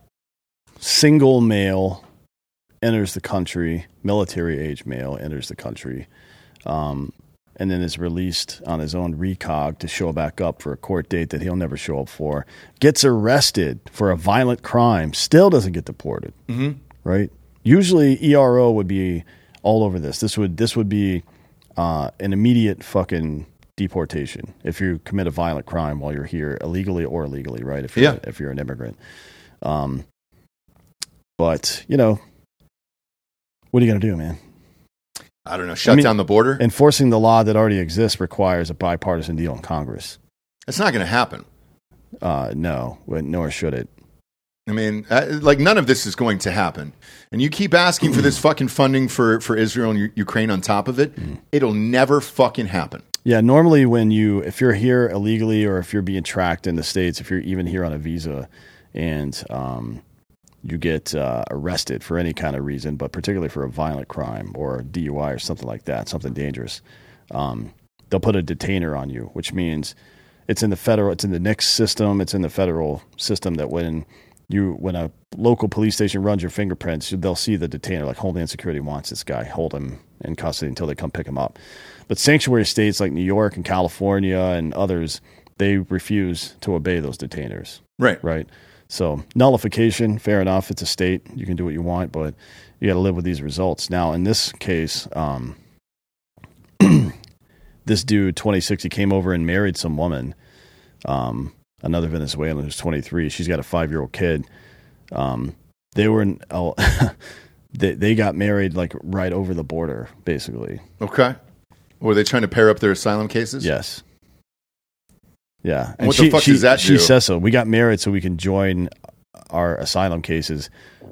single male enters the country, military age male enters the country, um, and then is released on his own recog to show back up for a court date that he'll never show up for, gets arrested for a violent crime, still doesn't get deported, mm-hmm. right? Usually E R O would be all over this. This would this would be uh, an immediate fucking deportation if you commit a violent crime while you're here, illegally or illegally, right? If you're, yeah. if you're an immigrant. Um, but, you know, what are you going to do, man? I don't know. Shut I mean, down the border? Enforcing the law that already exists requires a bipartisan deal in Congress. It's not going to happen. Uh, no, nor should it. I mean, uh, like, none of this is going to happen. And you keep asking for this fucking funding for, for Israel and U- Ukraine on top of it, mm. it'll never fucking happen. Yeah, normally when you, if you're here illegally or if you're being tracked in the States, if you're even here on a visa and um, you get uh, arrested for any kind of reason, but particularly for a violent crime or D U I or something like that, something dangerous, um, they'll put a detainer on you, which means it's in the federal, it's in the N I C S system, it's in the federal system that when you, when a local police station runs your fingerprints, they'll see the detainer, like Homeland Security wants this guy, hold him in custody until they come pick him up. But sanctuary states like New York and California and others, they refuse to obey those detainers. Right. Right. So nullification, fair enough. It's a state. You can do what you want, but you got to live with these results. Now, in this case, um, this dude, twenty-six, he came over and married some woman, um, another Venezuelan who's twenty-three. She's got a five-year-old kid. Um, they were in, oh, they, they got married like right over the border, basically. Okay. Were they trying to pair up their asylum cases? Yes. Yeah. And what she, the fuck she, does that she do? says so. We got married so we can join our asylum cases.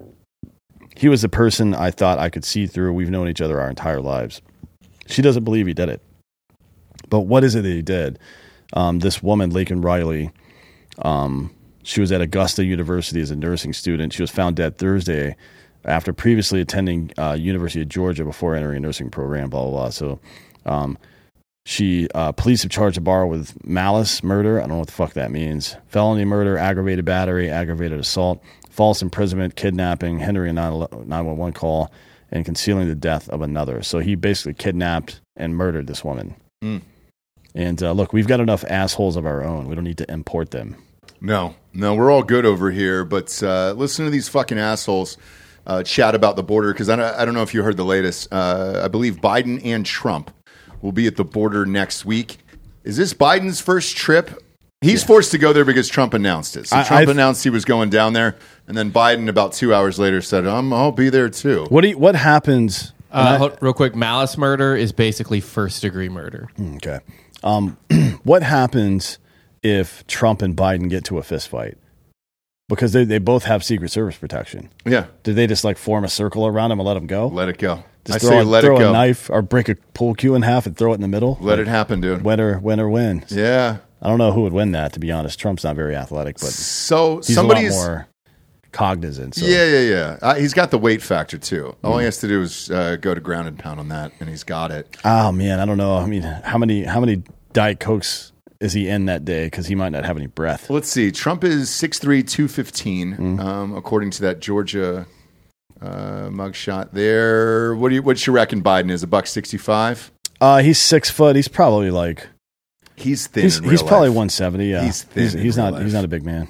He was the person I thought I could see through. We've known each other our entire lives. She doesn't believe he did it. But what is it that he did? Um, this woman, Laken Riley, um, she was at Augusta University as a nursing student. She was found dead Thursday after previously attending uh, University of Georgia before entering a nursing program, blah, blah, blah. So um, she, uh, police have charged Ibarra with malice, murder. I don't know what the fuck that means. Felony murder, aggravated battery, aggravated assault, false imprisonment, kidnapping, hindering a nine one one call, and concealing the death of another. So he basically kidnapped and murdered this woman. Mm. And uh, look, we've got enough assholes of our own. We don't need to import them. No, no, we're all good over here. But uh, listen to these fucking assholes uh, chat about the border, because I don't, I don't know if you heard the latest. Uh, I believe Biden and Trump will be at the border next week. Is this Biden's first trip? He's yeah. forced to go there because Trump announced it. So I, Trump I've, announced he was going down there, and then Biden about two hours later said, um, I'll be there too. What do you, what happens? Uh, hold, real quick, malice murder is basically first-degree murder. Okay. Um, what happens if Trump and Biden get to a fist fight? Because they, they both have Secret Service protection. Yeah. Did they just like form a circle around him and let him go? Let it go. Just I throw, say a, let throw it go. a knife or break a pool cue in half and throw it in the middle? Let like, it happen, dude. Winner, winner wins. Yeah. I don't know who would win that, to be honest. Trump's not very athletic, but so he's somebody's a lot more cognizant. So. Yeah, yeah, yeah. Uh, he's got the weight factor, too. All mm. he has to do is uh, go to ground and pound on that, and he's got it. Oh, man, I don't know. I mean, how many how many Diet Cokes is he in that day? Because he might not have any breath. Let's see. Trump is six three, two fifteen, Mm. um, according to that Georgia uh, mugshot there. What do you what you reckon Biden is? A buck sixty-five? Uh, he's six foot. He's probably like... He's thin He's, in real he's probably life. one seventy, yeah. He's thin He's, in he's real not life. He's not a big man.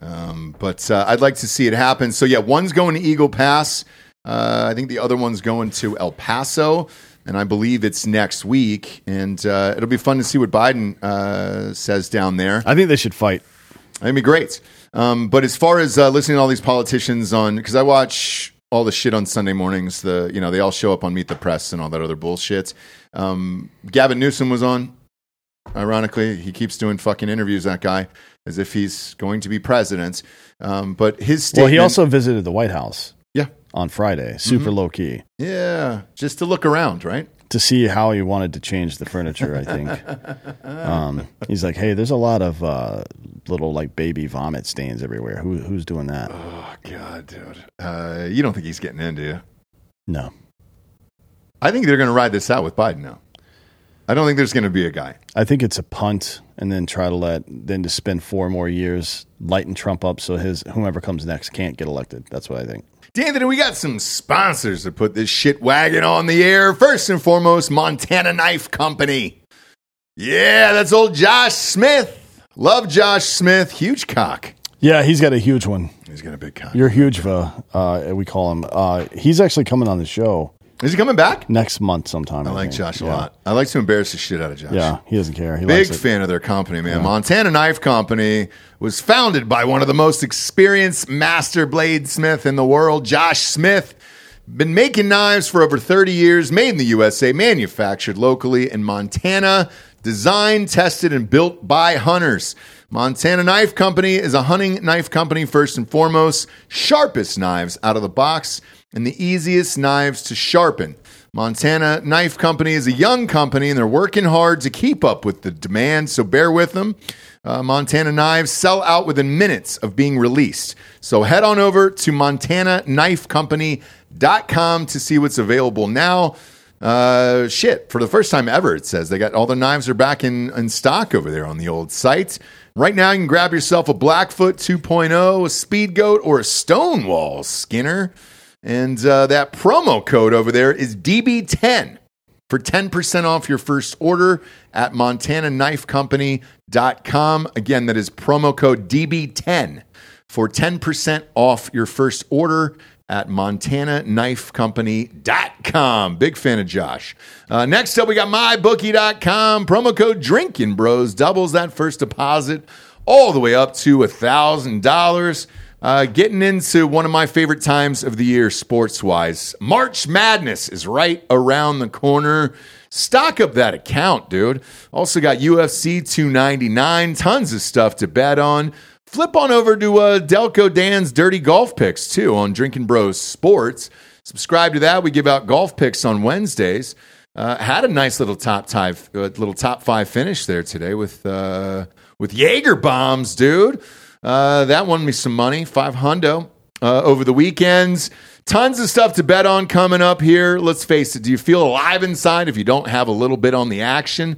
Um, but uh, I'd like to see it happen. So, yeah, one's going to Eagle Pass. Uh, I think the other one's going to El Paso, and I believe it's next week. And uh, it'll be fun to see what Biden uh, says down there. I think they should fight. That'd be great. Um, but as far as uh, listening to all these politicians on, because I watch all the shit on Sunday mornings, the you know they all show up on Meet the Press and all that other bullshit. Um, Gavin Newsom was on. Ironically, he keeps doing fucking interviews, that guy, as if he's going to be president. Um, but his statement... Well, he also visited the White House. Yeah. On Friday. Super Mm-hmm. low key. Yeah. Just to look around, right? To see how he wanted to change the furniture, I think. um, he's like, hey, there's a lot of uh, little like baby vomit stains everywhere. Who, who's doing that? Oh, God, dude. Uh, you don't think he's getting in, do you? No. I think they're going to ride this out with Biden now. I don't think there's going to be a guy. I think it's a punt and then try to let, then to spend four more years lighting Trump up so his whomever comes next can't get elected. That's what I think. D'Anthony, we got some sponsors to put this shit wagon on the air. First and foremost, Montana Knife Company. Yeah, that's old Josh Smith. Love Josh Smith. Huge cock. Yeah, he's got a huge one. He's got a big cock. You're huge, uh, we call him. Uh, he's actually coming on the show. Is he coming back? Next month sometime. I, I like think. Josh a yeah. lot. I like to embarrass the shit out of Josh. Yeah, he doesn't care. He Big likes it. fan of their company, man. Yeah. Montana Knife Company was founded by one of the most experienced master bladesmith in the world, Josh Smith. Been making knives for over thirty years, made in the U S A, manufactured locally in Montana, designed, tested, and built by hunters. Montana Knife Company is a hunting knife company first and foremost. Sharpest knives out of the box and the easiest knives to sharpen. Montana Knife Company is a young company, and they're working hard to keep up with the demand, so bear with them. Uh, Montana knives sell out within minutes of being released. So head on over to montana knife company dot com to see what's available now. Uh, shit, for the first time ever, it says they got all the knives are back in, in stock over there on the old site. Right now, you can grab yourself a Blackfoot two point oh, a Speed Goat, or a Stonewall Skinner. And uh, that promo code over there is D B ten for ten percent off your first order at montana knife company dot com. Again, that is promo code D B ten for ten percent off your first order at montana knife company dot com. Big fan of Josh. Uh, next up, we got my bookie dot com. Promo code Drinking Bros doubles that first deposit all the way up to one thousand dollars. Uh, getting into one of my favorite times of the year sports-wise. March Madness is right around the corner. Stock up that account, dude. Also got U F C two ninety-nine. Tons of stuff to bet on. Flip on over to uh, Delco Dan's Dirty Golf Picks, too, on Drinking Bros Sports. Subscribe to that. We give out golf picks on Wednesdays. Uh, had a nice little top five, uh, little top five finish there today with uh, with Jaeger bombs, dude. Uh, that won me some money, five hundo uh, over the weekends. Tons of stuff to bet on coming up here. Let's face it, do you feel alive inside if you don't have a little bit on the action?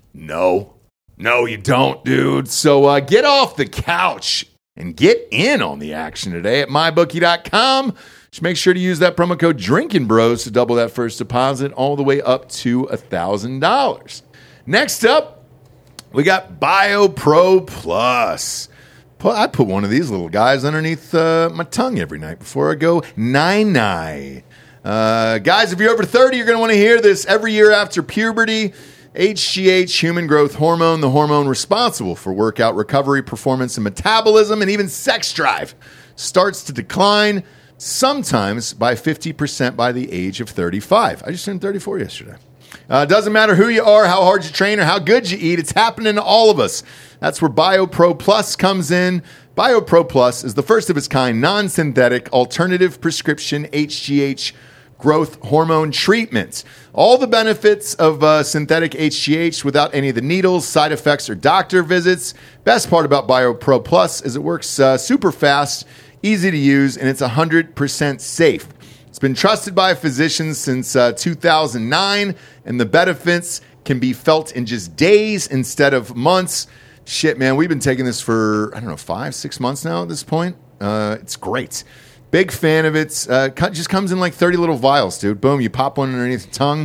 No. No, you don't, dude. So uh, get off the couch and get in on the action today at my bookie dot com. Just make sure to use that promo code Drinking Bros to double that first deposit all the way up to one thousand dollars. Next up, we got BioPro Plus. I put one of these little guys underneath uh, my tongue every night before I go nine-nine. Uh, guys, if you're over thirty, you're going to want to hear this. Every year after puberty, H G H, human growth hormone, the hormone responsible for workout recovery, performance, and metabolism, and even sex drive, starts to decline, sometimes by fifty percent by the age of thirty-five. I just turned thirty-four yesterday. Uh, doesn't matter who you are, how hard you train, or how good you eat. It's happening to all of us. That's where BioPro Plus comes in. BioPro Plus is the first of its kind non-synthetic alternative prescription H G H growth hormone treatment. All the benefits of uh, synthetic H G H without any of the needles, side effects, or doctor visits. Best part about BioPro Plus is it works uh, super fast, easy to use, and it's one hundred percent safe. It's been trusted by physicians since uh, two thousand nine, and the benefits can be felt in just days instead of months. Shit, man, we've been taking this for, I don't know, five, six months now at this point. Uh, it's great. Big fan of it. Uh, just comes in like thirty little vials, dude. Boom, you pop one underneath the tongue.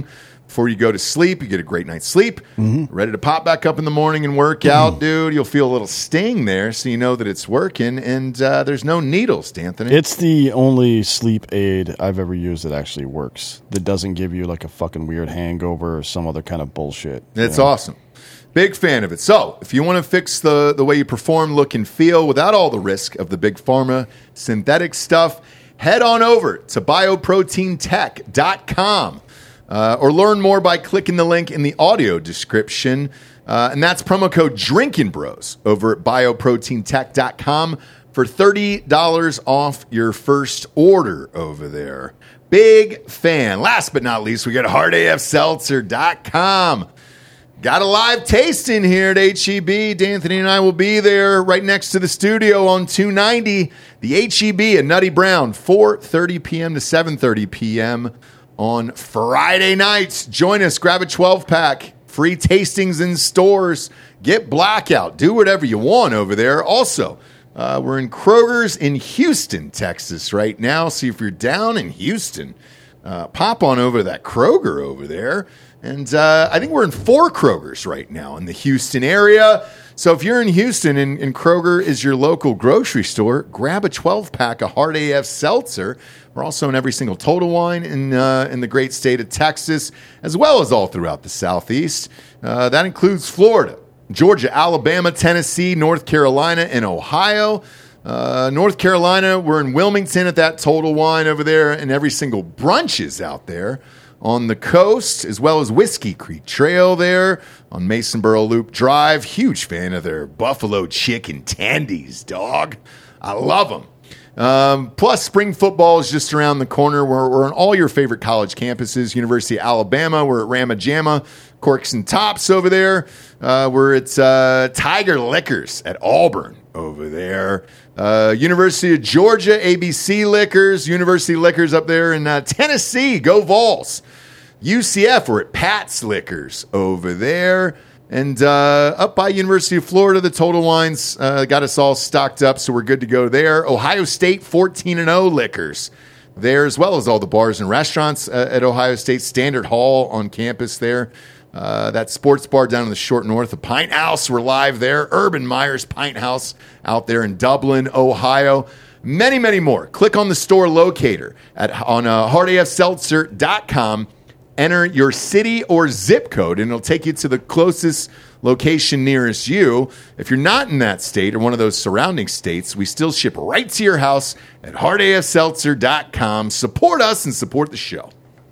before you go to sleep. You get a great night's sleep. Mm-hmm. Ready to pop back up in the morning and work out, dude. You'll feel a little sting there, so you know that it's working. And uh, there's no needles, D'Anthony. It's the only sleep aid I've ever used that actually works. That doesn't give you like a fucking weird hangover or some other kind of bullshit. It's you know? awesome. Big fan of it. So, if you want to fix the, the way you perform, look, and feel without all the risk of the big pharma synthetic stuff, head on over to bioprotein tech dot com uh, or learn more by clicking the link in the audio description. Uh, and that's promo code Drinking Bros over at bioprotein tech dot com for thirty dollars off your first order over there. Big fan. Last but not least, we got hard A F seltzer dot com. Got a live tasting here at H E B. D'Anthony and I will be there right next to the studio on two ninety. The H E B at Nutty Brown, four thirty p.m. to seven thirty p.m. on Friday nights. Join us. Grab a twelve-pack. Free tastings in stores. Get blackout. Do whatever you want over there. Also, uh, we're in Kroger's in Houston, Texas right now. So if you're down in Houston, uh, pop on over to that Kroger over there. And uh, I think we're in four Krogers right now in the Houston area. So if you're in Houston and, and Kroger is your local grocery store, grab a twelve-pack of Hard A F Seltzer. We're also in every single Total Wine in, uh, in the great state of Texas, as well as all throughout the Southeast. Uh, that includes Florida, Georgia, Alabama, Tennessee, North Carolina, and Ohio. Uh, North Carolina, we're in Wilmington at that Total Wine over there, and every single brunch is out there on the coast, as well as Whiskey Creek Trail there on Masonboro Loop Drive. Huge fan of their buffalo chicken tendies, dog. I love them. Um, plus, spring football is just around the corner. We're, we're on all your favorite college campuses. University of Alabama, we're at Rama Jamma, Corks and Tops over there. Uh, we're at uh, Tiger Liquors at Auburn over there. Uh, University of Georgia, A B C Liquors. University Liquors up there in uh, Tennessee. Go Vols. U C F, we're at Pat's Liquors over there. And uh, up by University of Florida, the Total Wines uh, got us all stocked up, so we're good to go there. Ohio State, fourteen and oh Liquors there, as well as all the bars and restaurants uh, at Ohio State. Standard Hall on campus there. Uh, that sports bar down in the short north of Pint House, we're live there. Urban Myers Pint House out there in Dublin, Ohio. Many, many more. Click on the store locator at on uh, hard A F seltzer dot com. Enter your city or zip code, and it'll take you to the closest location nearest you. If you're not in that state or one of those surrounding states, we still ship right to your house at hard A F seltzer dot com. Support us and support the show.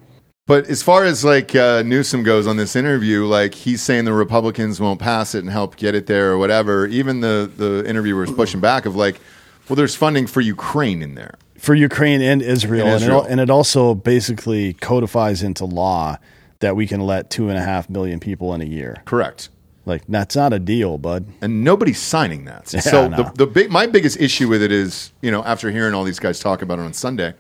But as far as like uh, Newsom goes on this interview, like he's saying the Republicans won't pass it and help get it there or whatever. Even the, the interviewer is pushing back of like, well, there's funding for Ukraine in there. For Ukraine and Israel. And, Israel. And, it, and it also basically codifies into law that we can let two and a half million people in a year. Correct. Like, that's not a deal, bud. And nobody's signing that. Yeah, so no. the, the big, my biggest issue with it is, you know, after hearing all these guys talk about it on Sunday,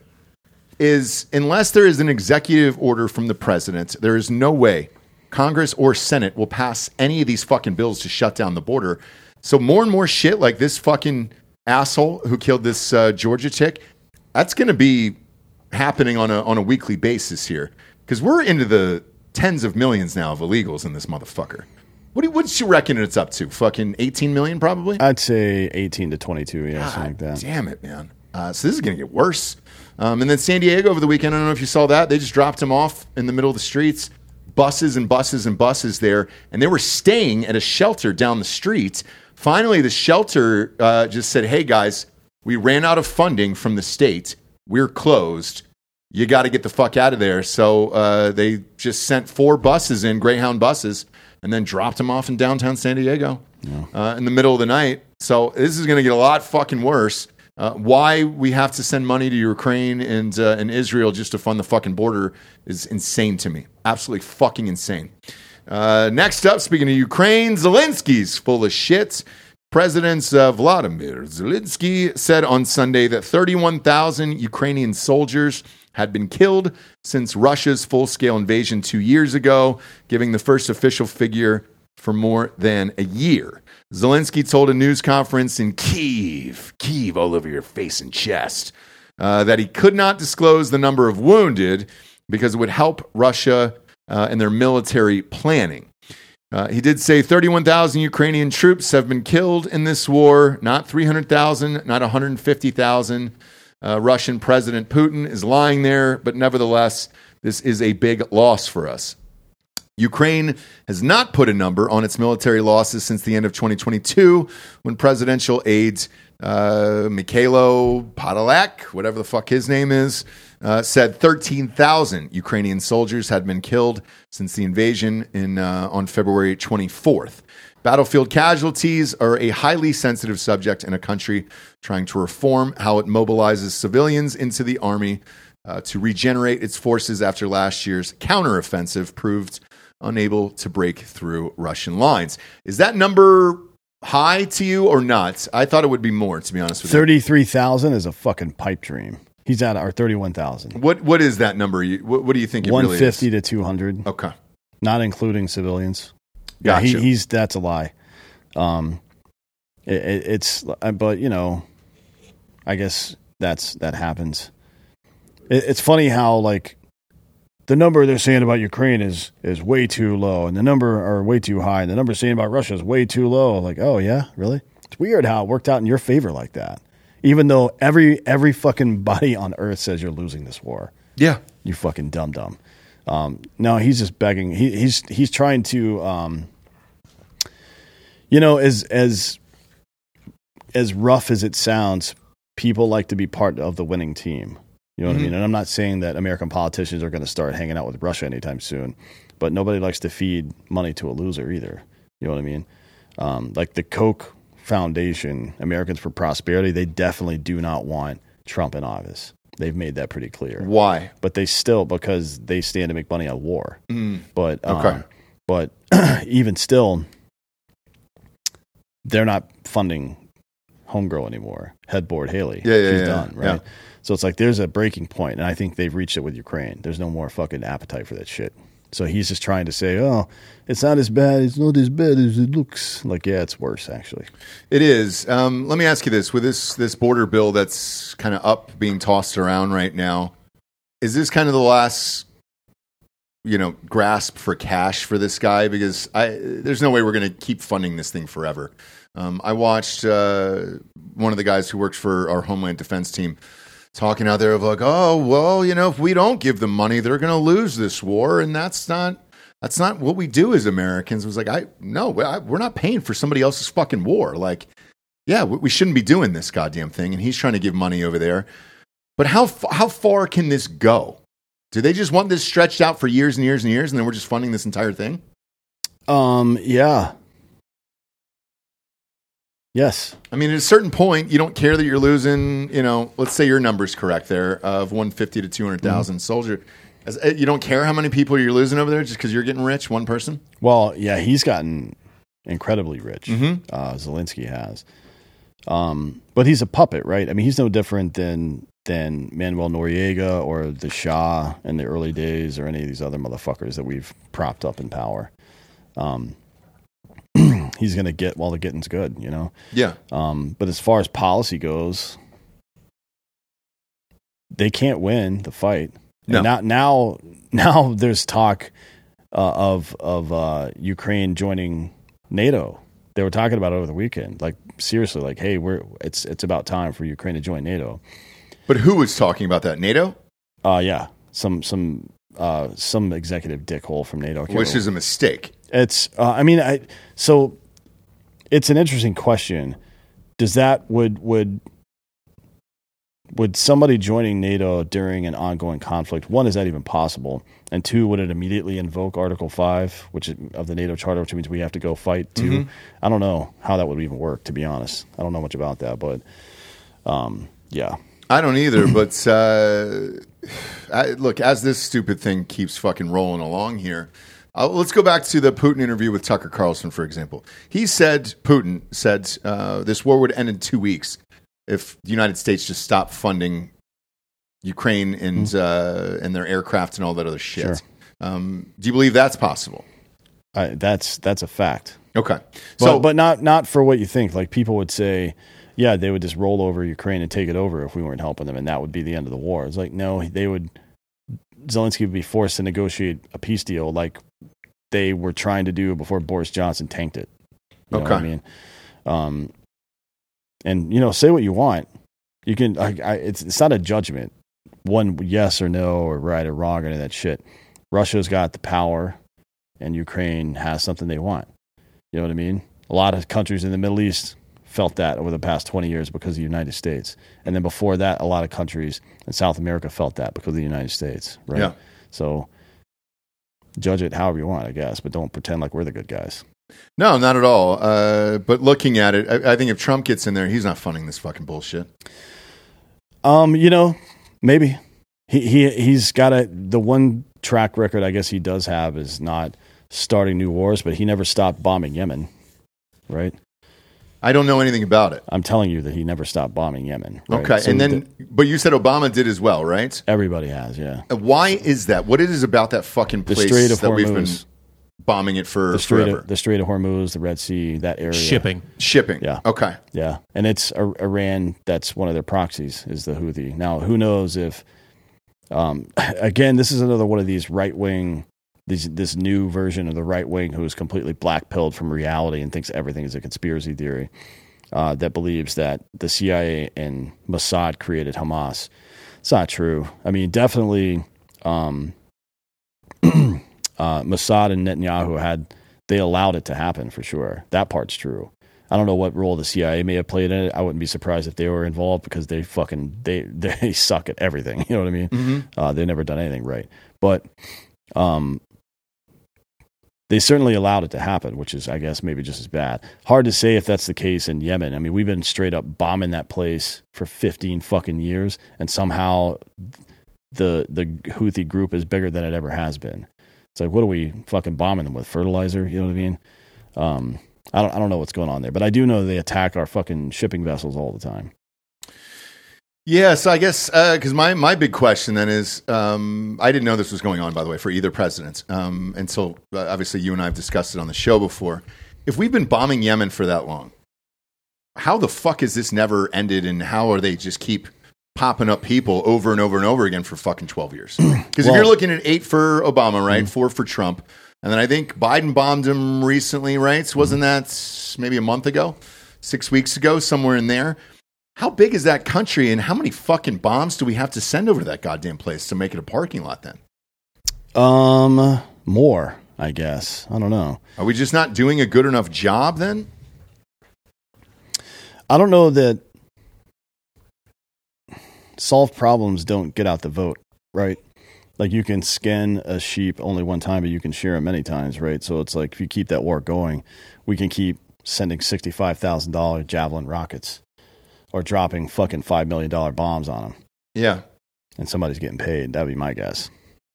is unless there is an executive order from the president, there is no way Congress or Senate will pass any of these fucking bills to shut down the border. So more and more shit like this fucking asshole who killed this uh, Georgia chick, that's going to be happening on a on a weekly basis here, because we're into the tens of millions now of illegals in this motherfucker. What do you, what's you reckon it's up to? Fucking eighteen million, probably. I'd say eighteen to twenty-two. Yeah, something like that. Damn it, man. Uh, so this is going to get worse. Um, and then San Diego over the weekend. I don't know if you saw that. They just dropped him off in the middle of the streets. Buses and buses and buses there, and they were staying at a shelter down the street. Finally, the shelter uh, just said, "Hey guys, we ran out of funding from the state. We're closed. You got to get the fuck out of there." So uh, they just sent four buses in, Greyhound buses, and then dropped them off in downtown San Diego yeah. uh, in the middle of the night. So this is going to get a lot fucking worse. Uh, why we have to send money to Ukraine and uh, and Israel just to fund the fucking border is insane to me. Absolutely fucking insane. Uh, next up, speaking of Ukraine, Zelensky's full of shit. President uh, Vladimir Zelensky said on Sunday that thirty-one thousand Ukrainian soldiers had been killed since Russia's full-scale invasion two years ago, giving the first official figure for more than a year. Zelensky told a news conference in Kyiv, Kyiv all over your face and chest, uh, that he could not disclose the number of wounded because it would help Russia uh, and their military planning. Uh, he did say thirty-one thousand Ukrainian troops have been killed in this war, not three hundred thousand, not one hundred fifty thousand. Uh, Russian President Putin is lying there, but nevertheless, this is a big loss for us. Ukraine has not put a number on its military losses since the end of twenty twenty-two, when presidential aides uh, Mikhailo Podolak, whatever the fuck his name is, uh, said thirteen thousand Ukrainian soldiers had been killed since the invasion in uh, on February twenty-fourth. Battlefield casualties are a highly sensitive subject in a country trying to reform how it mobilizes civilians into the army uh, to regenerate its forces after last year's counteroffensive proved unable to break through Russian lines. Is that number high to you or not? I thought it would be more, to be honest with you. thirty-three thousand is a fucking pipe dream. He's at our thirty-one thousand. What What is that number? What, what do you think it really is? one fifty to two hundred. Okay. Not including civilians. Gotcha. Yeah, he, he's that's a lie. Um, it, it, it's but you know, I guess that's that happens. It, it's funny how like the number they're saying about Ukraine is is way too low, and the number are way too high, and the number saying about Russia is way too low. Like, oh yeah, really? It's weird how it worked out in your favor like that, even though every every fucking body on earth says you're losing this war. Yeah, you fucking dum dum. Um, no, he's just begging. He, he's he's trying to, um, you know, as as as rough as it sounds, people like to be part of the winning team. You know what mm-hmm. I mean? And I'm not saying that American politicians are going to start hanging out with Russia anytime soon, but nobody likes to feed money to a loser either. You know what I mean? Um, like the Koch Foundation, Americans for Prosperity, they definitely do not want Trump in office. They've made that pretty clear. Why? But they still, because they stand to make money on war. Mm. But um, okay. But even still, they're not funding Homegirl anymore. Headboard Haley. Yeah, yeah, She's yeah, done, right? yeah. So it's like there's a breaking point, and I think they've reached it with Ukraine. There's no more fucking appetite for that shit. So he's just trying to say, oh, it's not as bad. It's not as bad as it looks. Like, yeah, it's worse, actually. It is. Um, let me ask you this. With this this border bill that's kind of up, being tossed around right now, is this kind of the last, you know, grasp for cash for this guy? Because I, there's no way we're going to keep funding this thing forever. Um, I watched uh, one of the guys who works for our Homeland Defense team talking out there of like, oh, well, you know, if we don't give them money, they're going to lose this war. And that's not that's not what we do as Americans. It was like, I no, I, we're not paying for somebody else's fucking war. Like, yeah, we, we shouldn't be doing this goddamn thing. And he's trying to give money over there. But how how far can this go? Do they just want this stretched out for years and years and years, and then we're just funding this entire thing? Um, yeah. Yes. I mean, at a certain point, you don't care that you're losing, you know, let's say your number's correct there, of one hundred fifty to two hundred thousand mm-hmm. soldiers. As, you don't care how many people you're losing over there just because you're getting rich, one person? Well, yeah, he's gotten incredibly rich. Mm-hmm. Uh, Zelensky has. Um, but he's a puppet, right? I mean, he's no different than than Manuel Noriega or the Shah in the early days or any of these other motherfuckers that we've propped up in power. Um He's going to get while the getting's good, you know? Yeah. Um, but as far as policy goes, they can't win the fight. No. And now, now, now there's talk uh, of of uh, Ukraine joining NATO. They were talking about it over the weekend. Like, seriously, like, hey, we're it's it's about time for Ukraine to join NATO. But who was talking about that? NATO? Uh, yeah. Some, some, uh, some executive dickhole from NATO. Which is a mistake. It's, uh, I mean, I, so it's an interesting question. Does that, would, would, would somebody joining NATO during an ongoing conflict, one, is that even possible? And two, would it immediately invoke Article five, which is, of the NATO Charter, which means we have to go fight to, Mm-hmm. I don't know how that would even work, to be honest. I don't know much about that, but, um, yeah. I don't either, but, uh, I, look, as this stupid thing keeps fucking rolling along here, Uh, let's go back to the Putin interview with Tucker Carlson, for example. He said, Putin said, uh, this war would end in two weeks if the United States just stopped funding Ukraine and mm-hmm. uh, and their aircraft and all that other shit. Sure. Um, do you believe that's possible? Uh, that's that's a fact. Okay, but, so but not not for what you think. Like people would say, yeah, they would just roll over Ukraine and take it over if we weren't helping them, and that would be the end of the war. It's like no, they would. Zelensky would be forced to negotiate a peace deal like they were trying to do before Boris Johnson tanked it. You know Okay. what I mean? Um, and, you know, say what you want. You can, I, I, it's, it's not a judgment. One yes or no or right or wrong or any of that shit. Russia's got the power and Ukraine has something they want. You know what I mean? A lot of countries in the Middle East felt that over the past twenty years because of the United States. And then before that, a lot of countries in South America felt that because of the United States. Right? Yeah. So judge it however you want, I guess, but don't pretend like we're the good guys. No, not at all. Uh, but looking at it, I, I think if Trump gets in there, he's not funding this fucking bullshit. Um, you know, maybe he he he's got a the one track record I guess he does have is not starting new wars, but he never stopped bombing Yemen, right? I don't know anything about it. I'm telling you that he never stopped bombing Yemen. Right? Okay, So and then, the- but you said Obama did as well, right? everybody has, yeah. Uh, Why is that? What it is about that fucking The place Strait of that we've been Hormuz. bombing it for The Strait forever? of, the Strait of Hormuz, the Red Sea, that area. Shipping. Shipping. Yeah. Okay. Yeah, and it's Ir- Iran. That's one of their proxies is the Houthi. Now, who knows if? Um, again, this is another one of these right wing, these this new version of the right wing who is completely black pilled from reality and thinks everything is a conspiracy theory. Uh, that believes that the C I A and Mossad created Hamas. It's not true. I mean, definitely, um, uh, Mossad and Netanyahu had they allowed it to happen for sure. That part's true. I don't know what role the C I A may have played in it. I wouldn't be surprised if they were involved because they fucking they they suck at everything. You know what I mean? Mhm. Uh, they've never done anything right, but um, they certainly allowed it to happen, which is, I guess, maybe just as bad. Hard to say if that's the case in Yemen. I mean, we've been straight up bombing that place for fifteen fucking years, and somehow the the Houthi group is bigger than it ever has been. It's like, what are we fucking bombing them with? Fertilizer? You know what I mean? Um, I don't I don't know what's going on there, but I do know they attack our fucking shipping vessels all the time. Yeah, so I guess because my, my big question then is, um, I didn't know this was going on, by the way, for either president um, until uh, obviously you and I have discussed it on the show before. If we've been bombing Yemen for that long, how the fuck has this never ended, and how are they just keep popping up people over and over and over again for fucking twelve years? Because if Well- you're looking at eight for Obama, right, four for Trump, and then I think Biden bombed him recently, right? Wasn't that maybe a month ago, six weeks ago, somewhere in there? How big is that country, and how many fucking bombs do we have to send over to that goddamn place to make it a parking lot then? Um, more, I guess. I don't know. Are we just not doing a good enough job then? I don't know that solved problems don't get out the vote, right? Like you can skin a sheep only one time, but you can shear it many times, right? So it's like if you keep that war going, we can keep sending sixty-five thousand dollars Javelin rockets or dropping fucking five million dollars bombs on them. Yeah. And somebody's getting paid. That'd be my guess.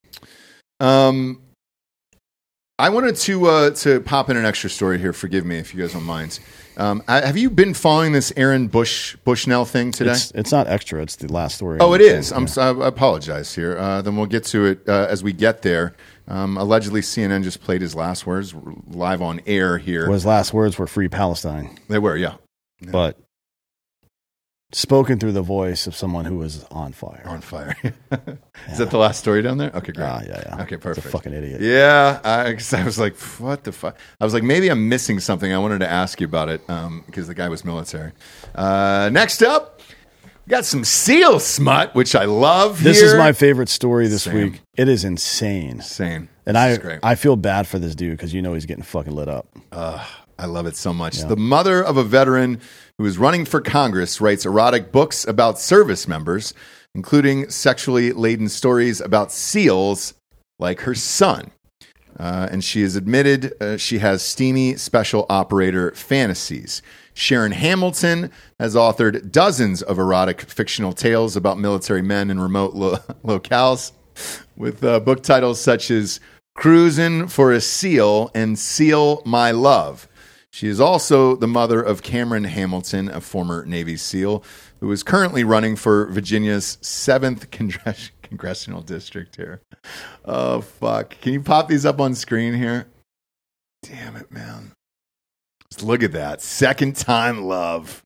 Um, I wanted to uh, to pop in an extra story here. Forgive me if you guys don't mind. Um, I, have you been following this Aaron Bush Bushnell thing today? It's, it's not extra. It's the last story. Oh, it is. Yeah. I'm. so- I apologize here. Uh, then we'll get to it uh, as we get there. Um, allegedly, C N N just played his last words live on air here. Well, his last words were "Free Palestine." They were, yeah. yeah. But spoken through the voice of someone who was on fire. On fire. Is that the last story down there? Okay, great. Ah, yeah, yeah. Okay, perfect. It's a fucking idiot. Yeah, I, 'cause I was like, what the fuck? I was like, maybe I'm missing something. I wanted to ask you about it um, because the guy was military. Uh, next up, got some SEAL smut, which I love This here. is my favorite story this Same. week. It is insane. Insane. And This I is great. I feel bad for this dude because you know he's getting fucking lit up. Uh, I love it so much. Yeah. The mother of a veteran who is running for Congress writes erotic books about service members, including sexually laden stories about SEALs like her son. Uh, and she has admitted uh, she has steamy special operator fantasies. Sharon Hamilton has authored dozens of erotic fictional tales about military men in remote lo- locales with uh, book titles such as Cruisin' for a SEAL and Seal My Love. She is also the mother of Cameron Hamilton, a former Navy SEAL, who is currently running for Virginia's seventh Congress- Congressional District here. Oh, fuck. Can you pop these up on screen here? Damn it, man. Just look at that. Second time love.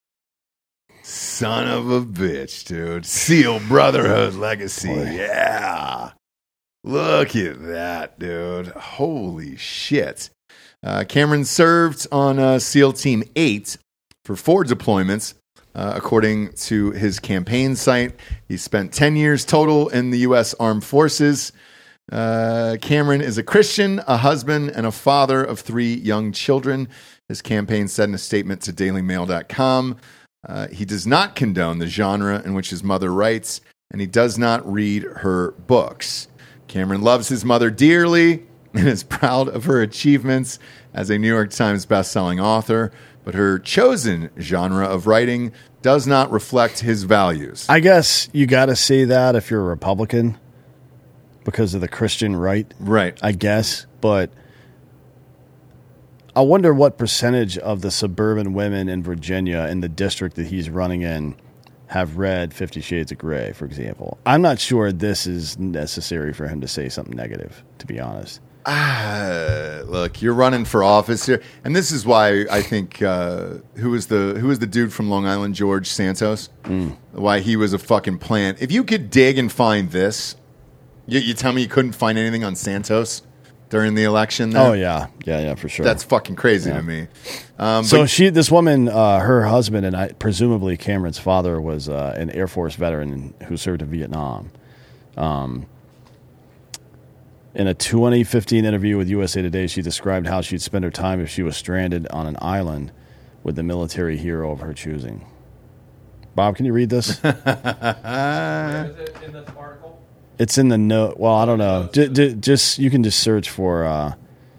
Son of a bitch, dude. SEAL Brotherhood Legacy. Yeah. Look at that, dude. Holy shit. Uh, Cameron served on uh, SEAL Team eight for four deployments. Uh, according to his campaign site, he spent ten years total in the U S Armed Forces. Uh, Cameron is a Christian, a husband, and a father of three young children. His campaign said in a statement to daily mail dot com, uh, he does not condone the genre in which his mother writes, and he does not read her books. Cameron loves his mother dearly and is proud of her achievements as a New York Times bestselling author, but her chosen genre of writing does not reflect his values. I guess you got to say that if you're a Republican because of the Christian right. Right. I guess. But I wonder what percentage of the suburban women in Virginia in the district that he's running in have read Fifty Shades of Grey, for example. I'm not sure this is necessary for him to say something negative, to be honest. Ah, look, you're running for office here, and this is why I think uh, who was the who was the dude from Long Island, George Santos? Mm. Why he was a fucking plant. If you could dig and find this, you, you tell me you couldn't find anything on Santos during the election there? Oh yeah, yeah, yeah, for sure. That's fucking crazy yeah. to me. Um, so but, she, this woman, uh, her husband, and I, presumably Cameron's father was uh, an Air Force veteran who served in Vietnam. Um, in a twenty fifteen interview with U S A Today, she described how she'd spend her time if she was stranded on an island with the military hero of her choosing. Bob, can you read this? Where is it in this article? It's in the note. Well, I don't know. J- j- just you can just search for. Uh,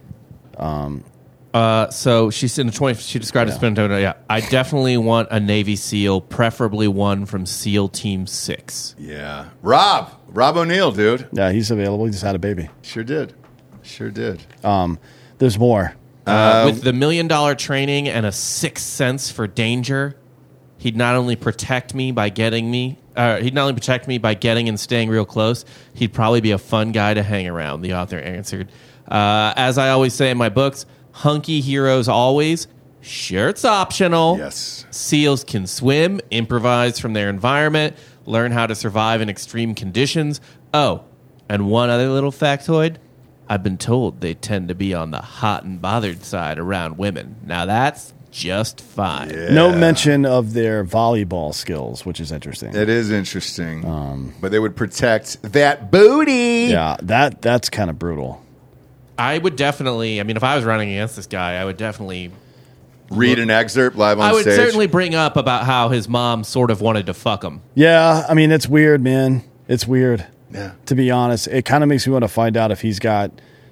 um, Uh, so she's in the twenty. She described Yeah. it. Spent yeah. I definitely want a Navy SEAL, preferably one from SEAL Team Six. yeah, Rob, Rob O'Neill, dude. yeah, he's available. He just had a baby. Sure did, sure did. Um, there's more. Uh, with the million dollar training and a sixth sense for danger, he'd not only protect me by getting me. Uh, he'd not only protect me by getting and staying real close. He'd probably be a fun guy to hang around. The author answered, uh, as I always say in my books. Hunky heroes always. Shirts optional. Yes. SEALs can swim, improvise from their environment, learn how to survive in extreme conditions. Oh, and one other little factoid. I've been told they tend to be on the hot and bothered side around women. Now that's just fine. Yeah. No mention of their volleyball skills, which is interesting. It is interesting. Um, but they would protect that booty. Yeah, that that's kind of brutal. I would definitely, I mean, if I was running against this guy, I would definitely Read an excerpt live on I would stage. certainly bring up about how his mom sort of wanted to fuck him. Yeah, I mean, it's weird, man. It's weird. Yeah. To be honest, it kind of makes me want to find out if he's got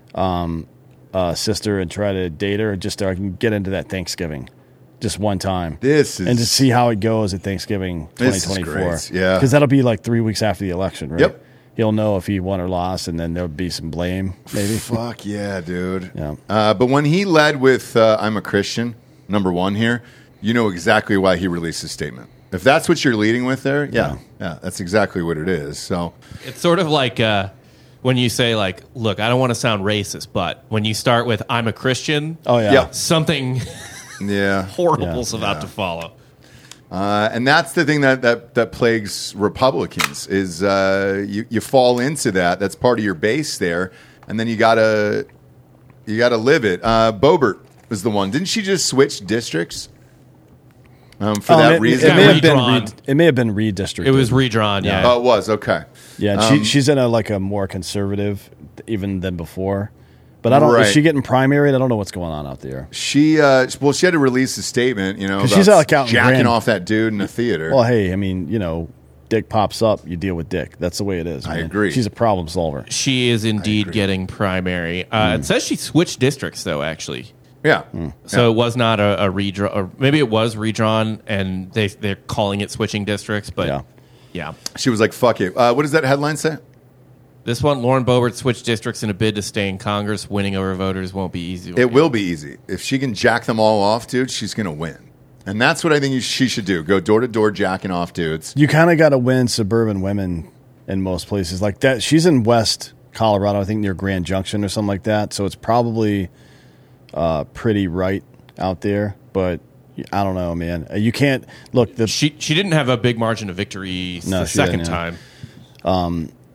um, a sister and try to date her just so I can get into that Thanksgiving just one time. This is and to see how it goes at Thanksgiving twenty twenty-four. This is great. Yeah. Because that'll be like three weeks after the election, right? Yep. He'll know if he won or lost, and then there'll be some blame, maybe. Fuck yeah, dude. Yeah. Uh, but when he led with uh, I'm a Christian, number one here, you know exactly why he released his statement. If that's what you're leading with there, yeah, yeah, yeah that's exactly what it is. So It's sort of like uh, when you say, like, look, I don't want to sound racist, but when you start with I'm a Christian, Oh, yeah. Yeah. something yeah, horrible's Yeah. about Yeah. to follow. Uh, and that's the thing that, that, that plagues Republicans is uh, you, you fall into that. That's part of your base there, and then you gotta you gotta live it. Uh, Boebert was the one. Didn't she just switch districts um, for Um, that it, reason? It may, have been Redrawn. re- it may have been redistricted. It was redrawn, yeah. Oh, it was okay. Yeah, and Um, she, she's in a like a more conservative even than before. But I don't. Right. Is she getting primaried? I don't know what's going on out there. She uh, well, she had to release a statement. You know, 'Cause about she's like out in jacking Grand- off that dude in the theater. Well, hey, I mean, you know, dick pops up, you deal with dick. That's the way it is. I man. agree. She's a problem solver. She is indeed getting primary. Uh, It says she switched districts, though, actually. yeah, So it was not a, a redraw, or maybe it was redrawn, and they, they're calling it switching districts, but Yeah. yeah. she was like, "Fuck it." Uh, what does that headline say? This one, Lauren Boebert switched districts in a bid to stay in Congress. Winning over voters won't be easy. It will be easy if she can jack them all off, dude. She's gonna win, and that's what I think you- she should do: go door to door jacking off dudes. You kind of got to win suburban women in most places like that. She's in West Colorado, I think near Grand Junction or something like that. So it's probably uh, pretty right out there. But I don't know, man. You can't look. The She she didn't have a big margin of victory No, the she second didn't, yeah. time.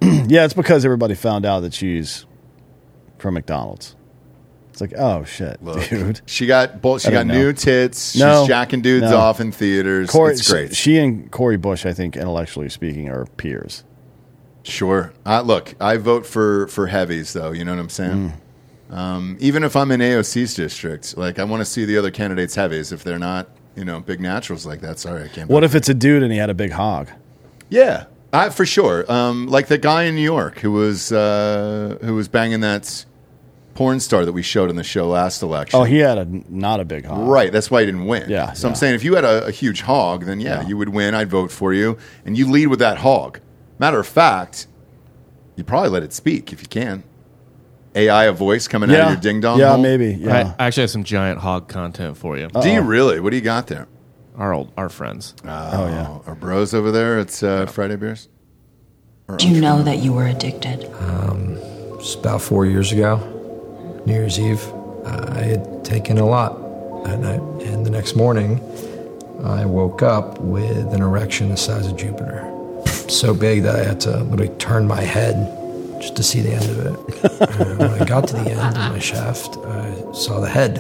Yeah, it's because everybody found out that she's from McDonald's. It's like, oh shit, Look, dude. She got both. She I got don't know. new tits. No, She's jacking dudes no. off in theaters. Corey, it's great. She and Corey Bush, I think, intellectually speaking, are peers. Sure. Uh, look, I vote for for heavies, though. You know what I'm saying? Mm. Um, even if I'm in A O C's district, like I want to see the other candidates heavies. If they're not, you know, big naturals like that, sorry, I can't. What if it's a dude and he had a big hog? Yeah, I, for sure. Um, like the guy in New York who was uh, who was banging that porn star that we showed in the show last election. Oh, he had a not a big hog. Right, that's why he didn't win. Yeah. So yeah. I'm saying if you had a, a huge hog, then yeah, Yeah. you would win. I'd vote for you, and you lead with that hog. Matter of fact, you probably let it speak if you can. A I a voice coming out Yeah. of your ding dong. Yeah, hole? maybe. Yeah. I actually have some giant hog content for you. Do you really? What do you got there? Our old, our friends. Oh, yeah. Our bros over there at uh, Friday Beers. Or Do you know that you were addicted? Um, just about four years ago, New Year's Eve, uh, I had taken a lot that night, and the next morning, I woke up with an erection the size of Jupiter, so big that I had to literally turn my head just to see the end of it. And when I got to the end of my shaft, I saw the head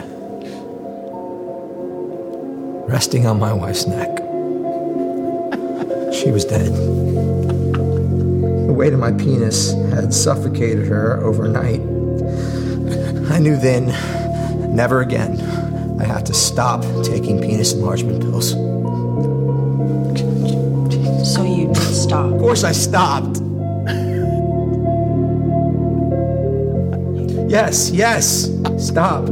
resting on my wife's neck. She was dead. The weight of my penis had suffocated her overnight. I knew then, never again, I had to stop taking penis enlargement pills. So you did stop. Of course I stopped. Yes, yes, stopped.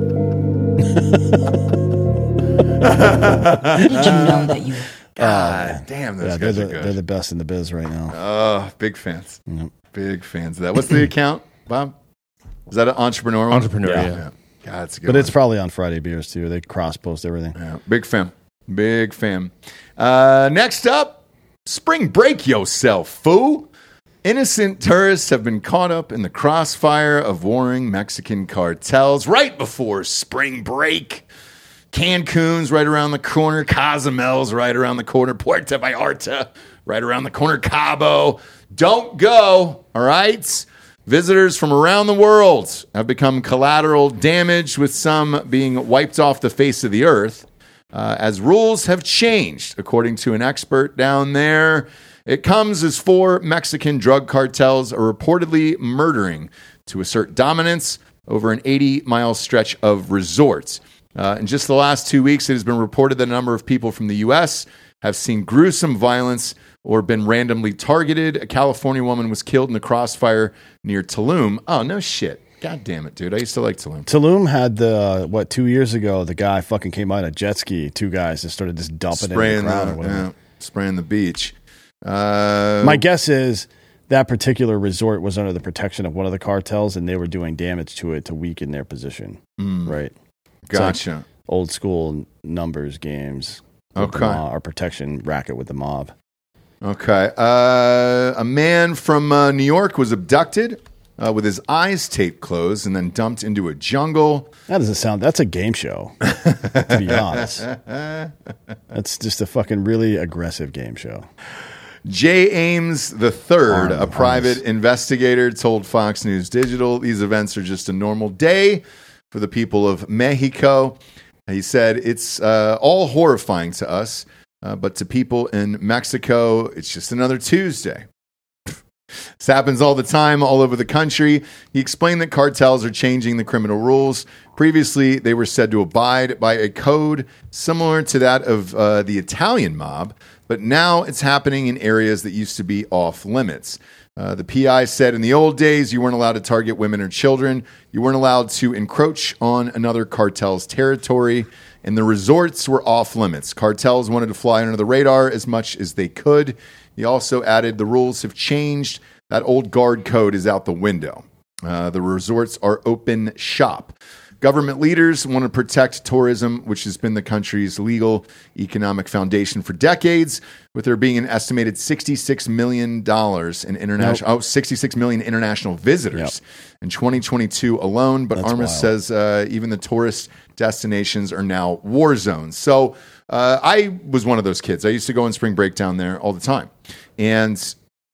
How did you know that you God damn, those Yeah, guys they're are the, good. they're the best in the biz right now. Oh, big fans. Big fans of that. What's the account, Bob? Is that an entrepreneur one? Entrepreneur, yeah. yeah. God, it's a good But one. it's probably on Friday Beers too. They cross post everything. Yeah, big fan. Big fan. Uh, next up, spring break yourself, fool. Innocent tourists have been caught up in the crossfire of warring Mexican cartels right before spring break. Cancun's right around the corner. Cozumel's right around the corner. Puerto Vallarta right around the corner. Cabo. Don't go, all right? Visitors from around the world have become collateral damage, with some being wiped off the face of the earth, uh, as rules have changed, according to an expert down there. It comes as four Mexican drug cartels are reportedly murdering to assert dominance over an eighty-mile stretch of resorts. Uh, in just the last two weeks, it has been reported that a number of people from the U S have seen gruesome violence or been randomly targeted. A California woman was killed in the crossfire near Tulum. Oh, no shit. God damn it, dude. I used to like Tulum. Tulum had the, what, two years ago, the guy fucking came out on a jet ski, two guys, and started just dumping it in Spraying the crowd. the, or whatever. yeah, spraying the beach. Uh, My guess is that particular resort was under the protection of one of the cartels, and they were doing damage to it to weaken their position. Mm. Right. It's Gotcha. like old school numbers games. with the Okay. mob, or protection racket with the mob. Okay. Uh, a man from uh, New York was abducted uh, with his eyes taped closed and then dumped into a jungle. That doesn't sound. That's a game show. To be honest, that's just a fucking really aggressive game show. Jay Ames the third, Arm- a private arms. investigator, told Fox News Digital these events are just a normal day for the people of Mexico. He said it's uh, all horrifying to us, uh, but to people in Mexico, it's just another Tuesday. This happens all the time, all over the country. He explained that cartels are changing the criminal rules. Previously, they were said to abide by a code similar to that of uh, the Italian mob, but now it's happening in areas that used to be off limits. Uh, the P I said in the old days, you weren't allowed to target women or children. You weren't allowed to encroach on another cartel's territory, and the resorts were off limits. Cartels wanted to fly under the radar as much as they could. He also added the rules have changed. That old guard code is out the window. Uh, the resorts are open shop. Government leaders want to protect tourism, which has been the country's legal economic foundation for decades, with there being an estimated sixty-six million dollars in international, Nope. oh, sixty-six million international visitors in twenty twenty-two alone. But That's Armas wild. says uh, even the tourist destinations are now war zones. So uh, I was one of those kids. I used to go on spring break down there all the time. And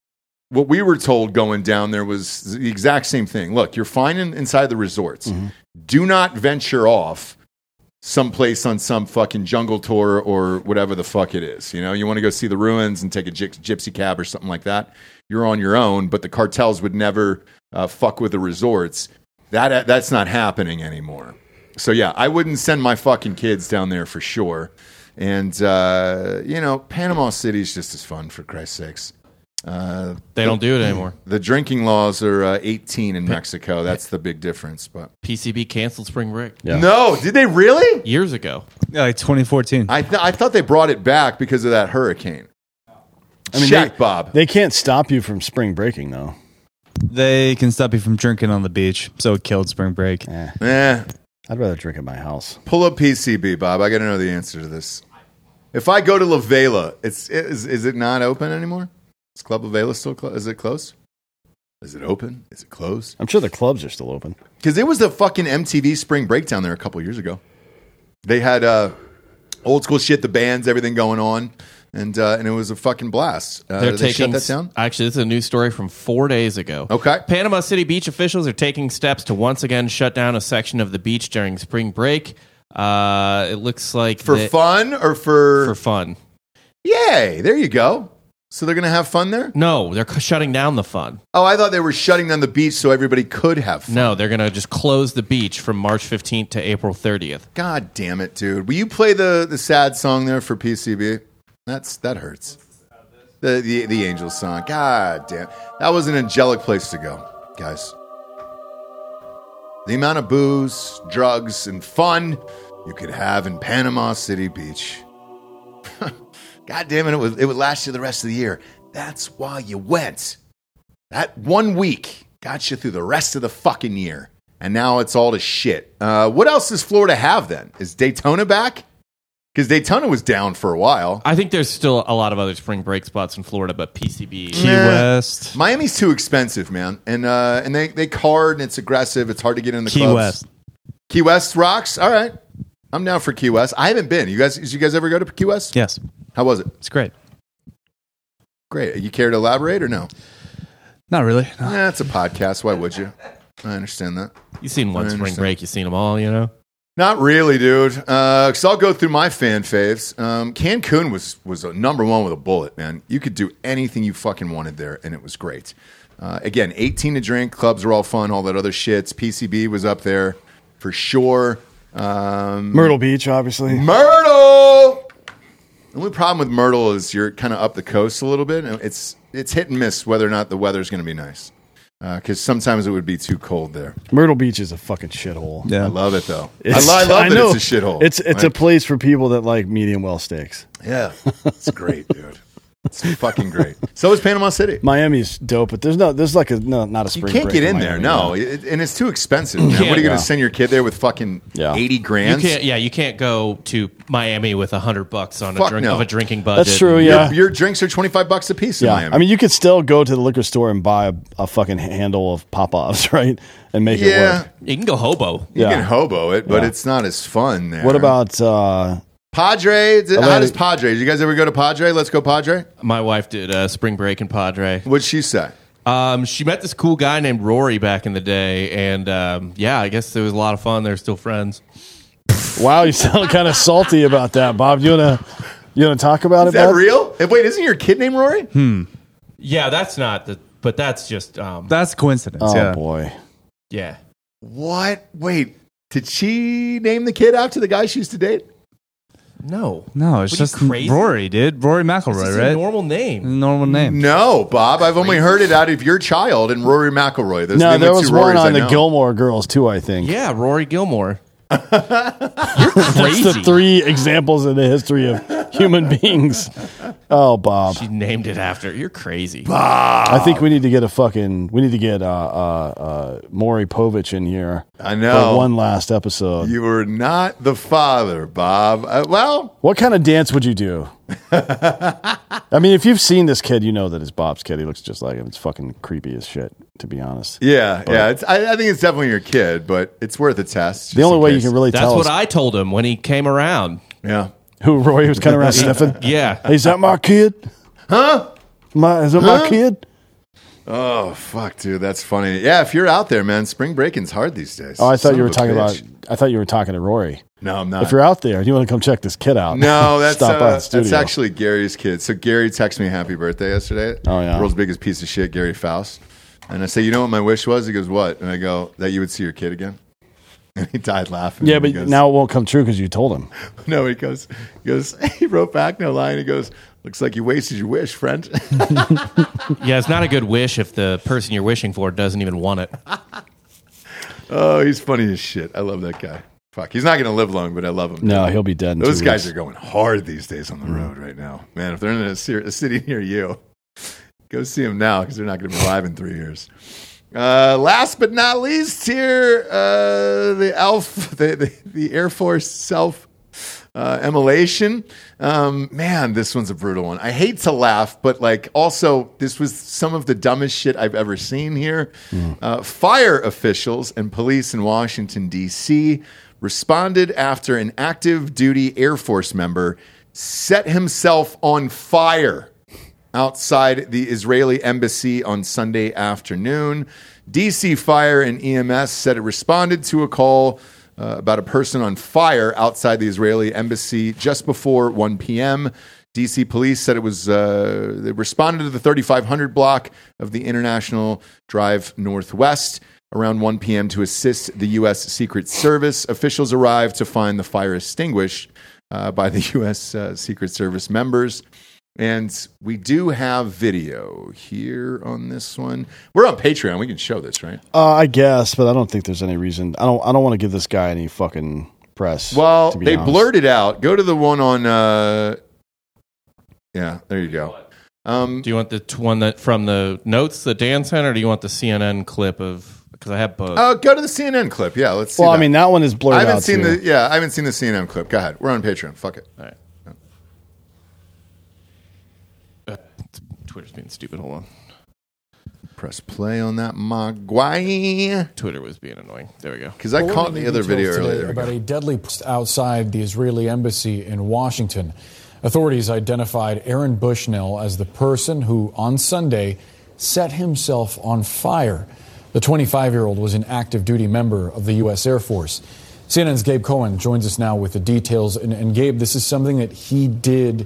what we were told going down there was the exact same thing. Look, you're fine in, inside the resorts. Mm-hmm. Do not venture off someplace on some fucking jungle tour or whatever the fuck it is. You know, you want to go see the ruins and take a gy- gypsy cab or something like that. You're on your own, but the cartels would never uh, fuck with the resorts. That that's not happening anymore. So yeah, I wouldn't send my fucking kids down there for sure. And uh, you know, Panama City's just as fun, for Christ's sakes. Uh, They don't do it anymore. The drinking laws are uh, eighteen in Mexico. That's the big difference. But P C B canceled spring break. no, did they really? Years ago. Yeah, like twenty fourteen. I th- I thought they brought it back because of that hurricane. I mean, Shaq they, Bob. They can't stop you from spring breaking, though. They can stop you from drinking on the beach, so it killed spring break. Eh. Eh. I'd rather drink at my house. Pull up P C B, Bob. I got to know the answer to this. If I go to La Vela, it's is is it not open anymore? Is Club La Vela still closed? Is it closed? Is it open? Is it closed? I'm sure the clubs are still open. Because it was the fucking M T V spring break down there a couple years ago. They had uh, old school shit, the bands, everything going on, and uh, and it was a fucking blast. Uh, They're did they taking shut that down? Actually, this is a news story from four days ago. Okay. Panama City beach officials are taking steps to once again shut down a section of the beach during spring break. Uh, it looks like For that- fun or for for fun. Yay! There you go. So they're gonna have fun there? No, they're c- shutting down the fun. Oh, I thought they were shutting down the beach so everybody could have fun. No, they're gonna just close the beach from March fifteenth to April thirtieth. God damn it, dude! Will you play the, the sad song there for P C B? That's that hurts. The the the Angels song. God damn, that was an angelic place to go, guys. The amount of booze, drugs, and fun you could have in Panama City Beach. God damn it! It would it would last you the rest of the year. That's why you went. That one week got you through the rest of the fucking year, and now it's all to shit. Uh, what else does Florida have then? Is Daytona back? Because Daytona was down for a while. I think there's still a lot of other spring break spots in Florida, but P C B. Key West. Miami's too expensive, man, and uh, and they they card and it's aggressive. It's hard to get in the Key clubs. West. Key West rocks. All right, I'm down for Key West. I haven't been. You guys, did you guys ever go to Key West? Yes. How was it? It's great. Great. You care to elaborate or no? Not really. No. Eh, it's a podcast. Why would you? I understand that. You've seen one I spring understand. break. You've seen them all, you know? Not really, dude. Because I'll go through my fan faves. Um, Cancun was was a number one with a bullet, man. You could do anything you fucking wanted there, and it was great. Uh, again, eighteen to drink. Clubs were all fun. All that other shits. P C B was up there for sure. Um, Myrtle Beach, obviously. Myrtle. The only problem with Myrtle is you're kind of up the coast a little bit. It's it's hit and miss whether or not the weather's going to be nice. Because uh, sometimes it would be too cold there. Myrtle Beach is a fucking shithole. I love it though. I, It's- lo- I love I that know. it's a shithole. It's it's a place for people that like medium well steaks. Yeah, it's great, dude. It's fucking great. So is Panama City. Miami's dope, but there's no there's like a no, not a You spring. can't break get in in there, Miami, no, It- and it's too expensive. Man. You What are you can't. going Yeah. to send your kid there with fucking Yeah. eighty grand? You can't, yeah, you can't go to Miami with a hundred bucks on a Fuck drink no. of a drinking budget. That's true. Your, Yeah, your drinks are twenty five bucks a piece in yeah. Miami. I mean, you could still go to the liquor store and buy a, a fucking handle of Popovs, right, and make it yeah, work. You can go hobo. you Yeah. can hobo it, but Yeah. it's not as fun there. What about uh, Padre? How Atlantic- does Padre? Did you guys ever go to Padre? Let's go Padre. My wife did uh, spring break in Padre. What'd she say? Um, she met this cool guy named Rory back in the day, and um, yeah, I guess it was a lot of fun. They're still friends. Wow, you sound kind of salty about that, Bob. You wanna you wanna talk about Is it? that Bob? real? Hey, wait, isn't your kid named Rory? Hmm. Yeah, that's not the, but that's just um, That's coincidence. Oh yeah. boy, yeah. What? Wait, did she name the kid after the guy she used to date? No, No, it's What, you just crazy? Rory, dude. Rory It's McIlroy, just right? a normal name. Normal name. No, Bob. I've only heard it out of your child and Rory McIlroy. Those are no, the there only was two one Rorys I on the know. Gilmore Girls too. I think. Yeah, Rory Gilmore. You're That's crazy. the three examples in the history of human beings. Oh, Bob. She named it after. You're crazy. I think we need to get a fucking. We need to get uh, uh, uh, Maury Povich in here. I know. For one last episode. You were not the father, Bob. Uh, well, What kind of dance would you do? I mean, if you've seen this kid, you know that it's Bob's kid. He looks just like him. It's fucking creepy as shit, to be honest. yeah, But- yeah. It's, I, I think it's definitely your kid, but it's worth a test. The just only in way you case. can really That's tell what us I told him when he came around. Yeah. who Roy was kind of around sniffing. Yeah. Hey, is that my kid? Huh? My, is that Huh? my kid? Oh, fuck, dude. That's funny. Yeah, if you're out there, man, spring breaking's hard these days. Oh, I thought Son you were of a talking bitch. about. I thought you were talking to Rory. No, I'm not. If you're out there, you want to come check this kid out? No, that's Stop by uh, the studio. that's actually Gary's kid. So Gary texted me happy birthday yesterday. Oh, yeah. World's biggest piece of shit, Gary Faust. And I say, you know what my wish was? He goes, what? And I go, that you would see your kid again. And he died laughing. Yeah, And but he goes, now it won't come true because you told him. no, he goes, he goes, he wrote back, no line. He goes, looks like you wasted your wish, friend. Yeah, it's not a good wish if the person you're wishing for doesn't even want it. Oh, he's funny as shit. I love that guy. Fuck, he's not going to live long, but I love him. No, he'll be dead in Those two guys weeks. are going hard these days on the road right now. Man, if they're in a, ci- a city near you, go see them now because they're not going to be alive in three years. Uh, last but not least here, uh, the Elf, the, the, the Air Force self uh, immolation. Um, man, this one's a brutal one. I hate to laugh, but like also this was some of the dumbest shit I've ever seen here. Mm. Uh, fire officials and police in Washington, D C responded after an active duty Air Force member set himself on fire outside the Israeli embassy on Sunday afternoon. D C Fire and E M S said it responded to a call uh, about a person on fire outside the Israeli embassy just before one p.m. D C police said it was, uh, they responded to the thirty-five hundred block of the International Drive Northwest around one p.m. to assist the U S Secret Service. Officials arrived to find the fire extinguished uh, by the U S Uh, Secret Service members. And we do have video here on this one. We're on Patreon. We can show this, right? Uh, I guess, but I don't think there's any reason. I don't. I don't want to give this guy any fucking press. Well, to be they honest. blurred it out. Go to the one on. Uh, yeah, there you go. Um, Do you want the t- one that from the notes that Dan sent, or do you want the C N N clip of? Because I have both. uh, go to the C N N clip. Yeah, let's see. Well, that. I mean, that one is blurred I haven't out seen too. the. Yeah, I haven't seen the C N N clip. Go ahead. We're on Patreon. Fuck it. All right. Uh, Twitter's being stupid. Hold on. Press play on that Mogwai. Twitter was being annoying. There we go. Because I Well, caught we're the other video details earlier. today There we about go. a deadly post outside the Israeli embassy in Washington. Authorities identified Aaron Bushnell as the person who, on Sunday, set himself on fire. The twenty-five-year-old was an active duty member of the U S Air Force. C N N's Gabe Cohen joins us now with the details. And, and Gabe, this is something that he did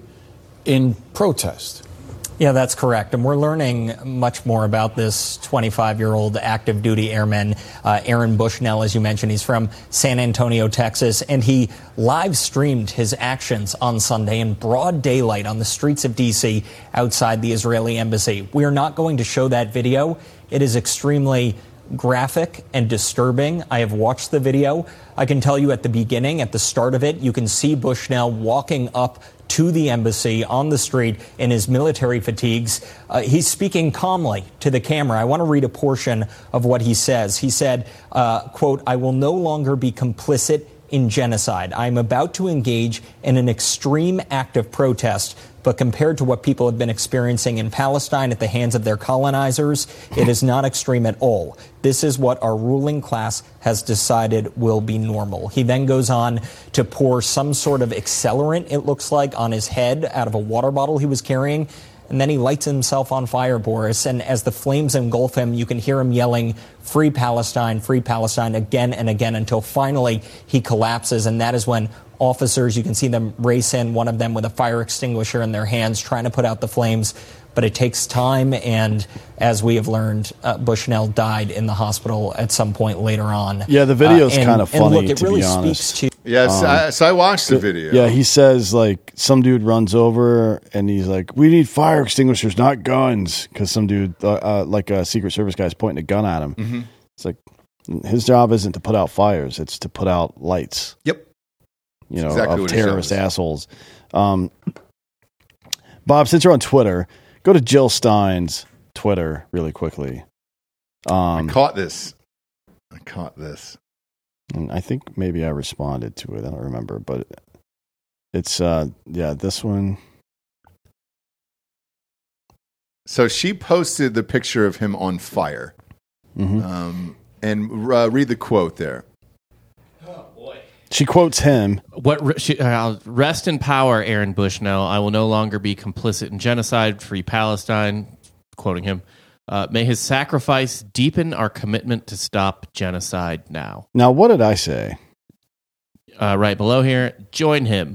in protest. Yeah, that's correct. And we're learning much more about this twenty-five-year-old active duty airman, uh, Aaron Bushnell, as you mentioned. He's from San Antonio, Texas, and he live streamed his actions on Sunday in broad daylight on the streets of D C outside the Israeli embassy. We are not going to show that video. It is extremely graphic and disturbing. I have watched the video. I can tell you at the beginning, at the start of it, you can see Bushnell walking up to the embassy on the street in his military fatigues. Uh, he's speaking calmly to the camera. I want to read a portion of what he says. He said, uh, quote, "I will no longer be complicit in genocide. I'm about to engage in an extreme act of protest, but compared to what people have been experiencing in Palestine at the hands of their colonizers, it is not extreme at all. This is what our ruling class has decided will be normal." He then goes on to pour some sort of accelerant, it looks like, on his head out of a water bottle he was carrying. And then he lights himself on fire, Boris. And as the flames engulf him, you can hear him yelling, "Free Palestine, free Palestine," again and again until finally he collapses. And that is when officers, you can see them race in, one of them with a fire extinguisher in their hands, trying to put out the flames. But it takes time. And as we have learned, uh, Bushnell died in the hospital at some point later on. Yeah, the video's Uh, and- kind of and funny, look, it to really be honest. speaks to Yes, Um, I, so I watched the video. Yeah, he says like some dude runs over and he's like, "We need fire extinguishers, not guns," because some dude, uh, uh, like a Secret Service guy, is pointing a gun at him. Mhm. It's like his job isn't to put out fires; it's to put out lights. Yep. You know, That's exactly of what his job terrorist is. assholes. Um, Bob, since you're on Twitter, go to Jill Stein's Twitter really quickly. Um, I caught this. I caught this. And I think maybe I responded to it. I don't remember, but it's uh, yeah, this one. So she posted the picture of him on fire. Mhm. Um, and uh, read the quote there. She quotes him. What re- she, uh, rest in power, Aaron Bushnell. I will no longer be complicit in genocide. Free Palestine. Quoting him. Uh, may his sacrifice deepen our commitment to stop genocide now. Now, what did I say? Uh, right below here, join him.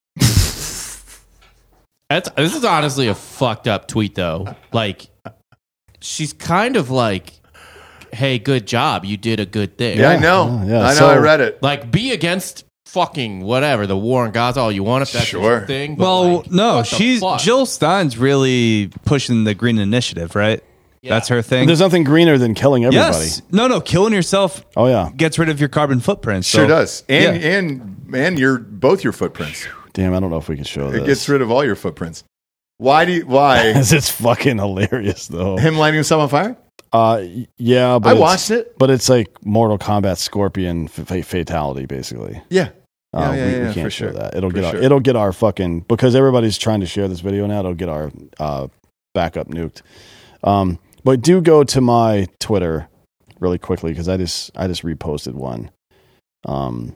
That's, this is honestly a fucked up tweet, though. Like, she's kind of like, hey, good job. You did a good thing. Yeah, I know. Oh, yeah. I know. So- I read it. Like, be against fucking whatever, the war in Gaza all you want if that's Sure. your thing. But Well, like, no, what the she's fuck? Jill Stein's really pushing the green initiative, right? That's her thing. There's nothing greener than killing everybody. Yes. No, no, killing yourself Oh, yeah. gets rid of your carbon footprint. Sure so- does. And Yeah. and and your both your footprints. Damn, I don't know if we can show this. It gets rid of all your footprints. Why do you, why it's fucking hilarious, though. him lighting himself on fire? Uh, y- yeah, but I it's- watched it. But it's like Mortal Kombat Scorpion f- fatality, basically. Yeah. Uh, Yeah, yeah, we, yeah, we can't for show sure. that. It'll For get our sure. it'll get our fucking because everybody's trying to share this video now. It'll get our uh, backup nuked. Um, but do go to my Twitter really quickly because I just I just reposted one. Um,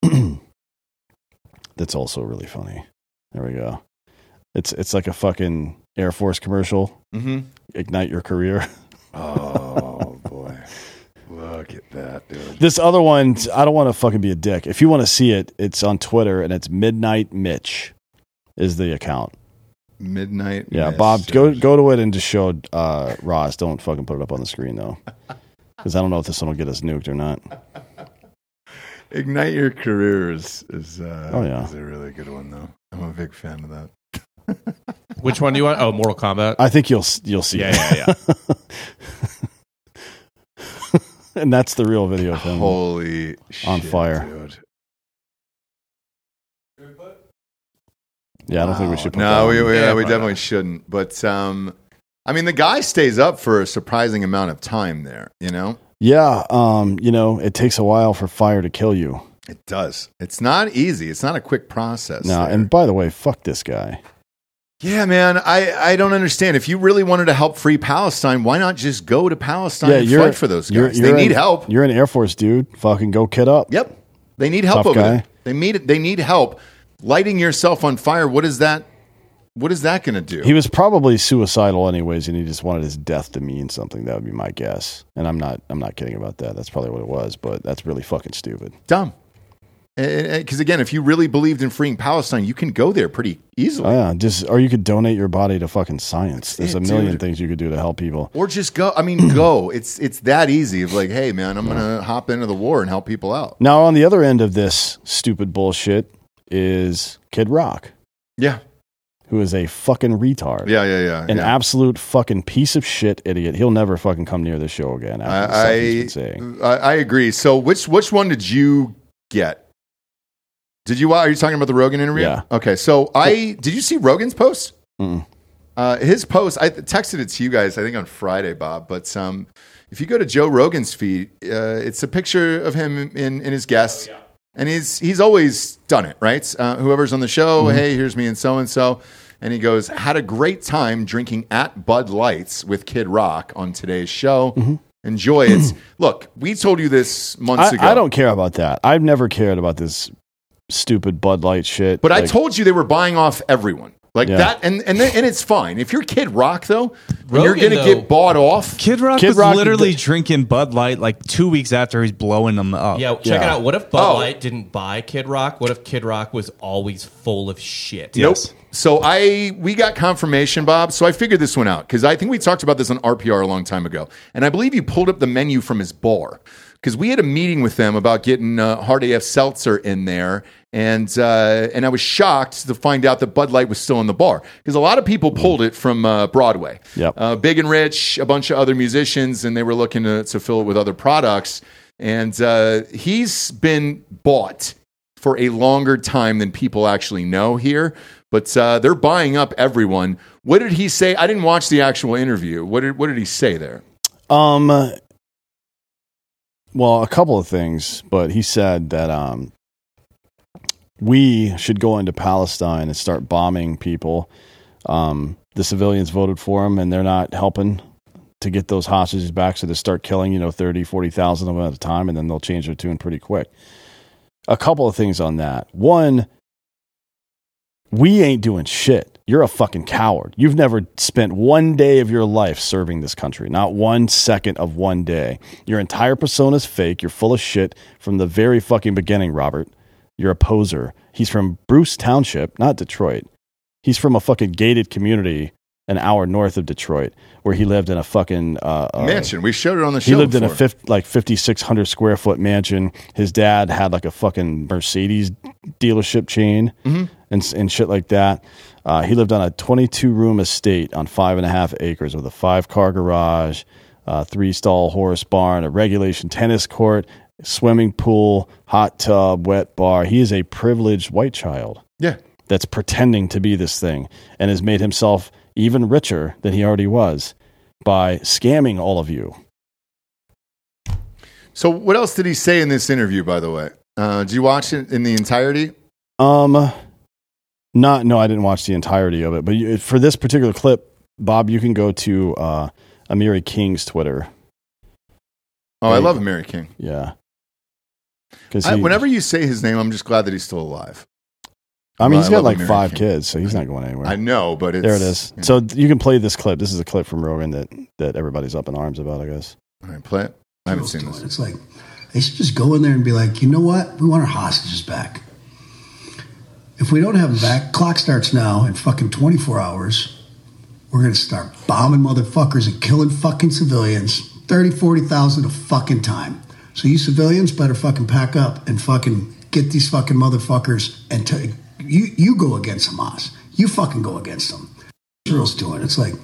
that's also really funny. There we go. It's it's like a fucking Air Force commercial. Mhm. Ignite your career. Oh boy, look at that, dude. This other one, I don't want to fucking be a dick. If you want to see it, it's on Twitter and it's Midnight Mitch is the account. Midnight. Yeah, Miss. Bob, go go to it and just show uh, Roz. Don't fucking put it up on the screen though, because I don't know if this one will get us nuked or not. Ignite your career is is, uh, Oh, yeah. is a really good one though. I'm a big fan of that. Which one do you want? Oh, Mortal Kombat. I think you'll you'll see. Yeah, it. yeah, yeah. And that's the real video of him. Holy on shit, fire. dude. Yeah, I don't think we should. Put No, that we on. we, Yeah, we why definitely not? shouldn't. But um, I mean, the guy stays up for a surprising amount of time there. You know, Yeah, um, you know, it takes a while for fire to kill you. it does. It's not easy. It's not a quick process. Now, there. and by the way, fuck this guy. Yeah, man, I, I don't understand. If you really wanted to help free Palestine, why not just go to Palestine and fight for those guys? you're- they you're need an- help. You're an Air Force dude. Fucking go kid up. Yep, they need help Tough over guy. there. They need they need help. Lighting yourself on fire. What is that? What is that going to do? He was probably suicidal anyways, and he just wanted his death to mean something. That would be my guess. And I'm not I'm not kidding about that. That's probably what it was, but that's really fucking stupid. Dumb. Because again, if you really believed in freeing Palestine, you can go there pretty easily. Oh, yeah, just or you could donate your body to fucking science. There's it, a million dude. things you could do to help people. Or just go. I mean, go. It's it's that easy. Of like, hey, man, I'm gonna hop into the war and help people out. Now, on the other end of this stupid bullshit is Kid Rock. Yeah. Who is a fucking retard. Yeah, yeah, yeah. An yeah. absolute fucking piece of shit idiot. He'll never fucking come near this show again. After the stuff I he's been saying. I, I agree. So which which one did you get? Did you? Are you talking about the Rogan interview? Yeah. Okay. So I did you see Rogan's post? Mm-mm. Uh, his post. I texted it to you guys. I think on Friday, Bob. But um, if you go to Joe Rogan's feed, uh, it's a picture of him in in his guests, oh, yeah. and he's he's always done it, right? Uh, whoever's on the show, mm-hmm. hey, here's me and so and so, and he goes, had a great time drinking at Bud Lights with Kid Rock on today's show. Mm-hmm. Enjoy it. Look, we told you this months I, ago. I don't care about that. I've never cared about this stupid Bud Light shit. But like, I told you they were buying off everyone. Like Yeah. that, and and then, and it's fine. If you're Kid Rock, though, and Rogan, you're going to though- get bought off. Kid Rock Kid was Rock- literally drinking Bud Light like two weeks after he's blowing them up. Yeah, check Yeah. it out. What if Bud Oh. Light didn't buy Kid Rock? What if Kid Rock was always full of shit? Nope. So I we got confirmation, Bob. So I figured this one out because I think we talked about this on R P R a long time ago, and I believe you pulled up the menu from his bar because we had a meeting with them about getting uh, Hard A F Seltzer in there, and uh, and I was shocked to find out that Bud Light was still in the bar because a lot of people pulled it from uh, Broadway. Yep. Uh, Big and Rich, a bunch of other musicians, and they were looking to, to fill it with other products. And uh, he's been bought for a longer time than people actually know here. But uh, they're buying up everyone. What did he say? I didn't watch the actual interview. What did what did he say there? Um, well, a couple of things, but he said that um, we should go into Palestine and start bombing people. Um, the civilians voted for him, and they're not helping to get those hostages back, so they start killing, you know, thirty, forty thousand of them at a time, and then they'll change their tune pretty quick. A couple of things on that. One, we ain't doing shit. you're a fucking coward. You've never spent one day of your life serving this country, not one second of one day. Your entire persona is fake. You're full of shit from the very fucking beginning, Robert. You're a poser. He's from Bruce Township, not Detroit. He's from a fucking gated community an hour north of Detroit, where he lived in a fucking uh, mansion. We showed it on the show. He lived before. in a fifty, like fifty-six hundred square foot mansion. His dad had like a fucking Mercedes dealership chain mm-hmm. and and shit like that. Uh, he lived on a twenty-two room estate on five and a half acres with a five car garage, uh, three stall horse barn, a regulation tennis court, swimming pool, hot tub, wet bar. He is a privileged white child. Yeah, that's pretending to be this thing and has made himself even richer than he already was by scamming all of you. So what else did he say in this interview, by the way? Uh, did you watch it in the entirety? Um, not, no, I didn't watch the entirety of it, but you, for this particular clip, Bob, you can go to uh, Amiri King's Twitter. Oh, like, I love Amiri King. Yeah. I, whenever you say his name, I'm just glad that he's still alive. I mean, well, he's I got like Amiri five King. kids, so he's not going anywhere. I know, but it's... There it is. Yeah. So you can play this clip. This is a clip from Rogan that, that everybody's up in arms about, I guess. All right, play it. I haven't seen this. It's like, they should just go in there and be like, you know what? We want our hostages back. If we don't have them back, clock starts now in fucking twenty-four hours. We're going to start bombing motherfuckers and killing fucking civilians. thirty, forty thousand a fucking time. So you civilians better fucking pack up and fucking get these fucking motherfuckers and t- you you go against Hamas. You fucking go against them. Israel's doing it. It's like...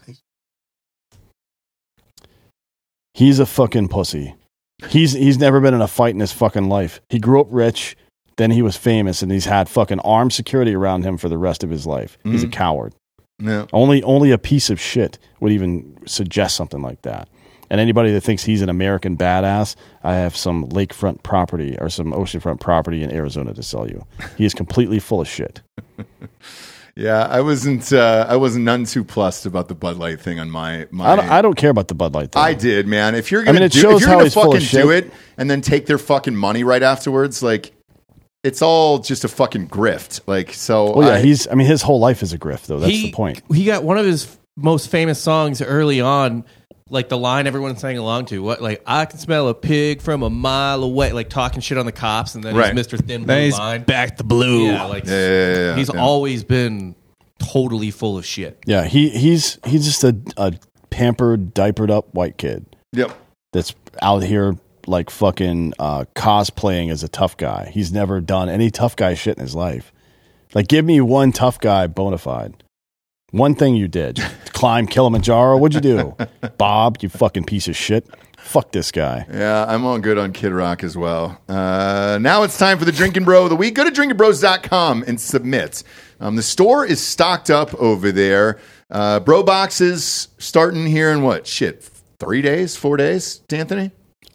He's a fucking pussy. He's he's never been in a fight in his fucking life. He grew up rich, then he was famous, and he's had fucking armed security around him for the rest of his life. Mm. He's a coward. Yeah. Only only a piece of shit would even suggest something like that. And anybody that thinks he's an American badass, I have some lakefront property or some oceanfront property in Arizona to sell you. He is completely full of shit. Yeah, I wasn't. Uh, I wasn't none too plussed about the Bud Light thing on my. my I, don't, I don't care about the Bud Light thing. I did, man. If you're gonna, I mean, it do, shows if you're how gonna he's full of fucking do shit. it and then take their fucking money right afterwards, like it's all just a fucking grift. Like so. Well, yeah, I, he's. I mean, his whole life is a grift, though. That's he, the point. He got one of his most famous songs early on. Like the line everyone sang along to, what like I can smell a pig from a mile away, like talking shit on the cops, and then Right. he's Mister Thin Then Blue he's Line. back to blue. Yeah, like Yeah, yeah, yeah, yeah, he's yeah. always been totally full of shit. Yeah, he he's he's just a, a pampered, diapered up white kid. Yep. That's out here like fucking uh, cosplaying as a tough guy. He's never done any tough guy shit in his life. Like, give me one tough guy bona fide. One thing you did. Climb Kilimanjaro. What'd you do? Bob, you fucking piece of shit. Fuck this guy. Yeah, I'm all good on Kid Rock as well. Uh, now it's time for the Drinking Bro of the Week. Go to drinking bros dot com and submit. Um, the store is stocked up over there. Uh, bro boxes starting here in what? Shit, three days, four days, D'Anthony?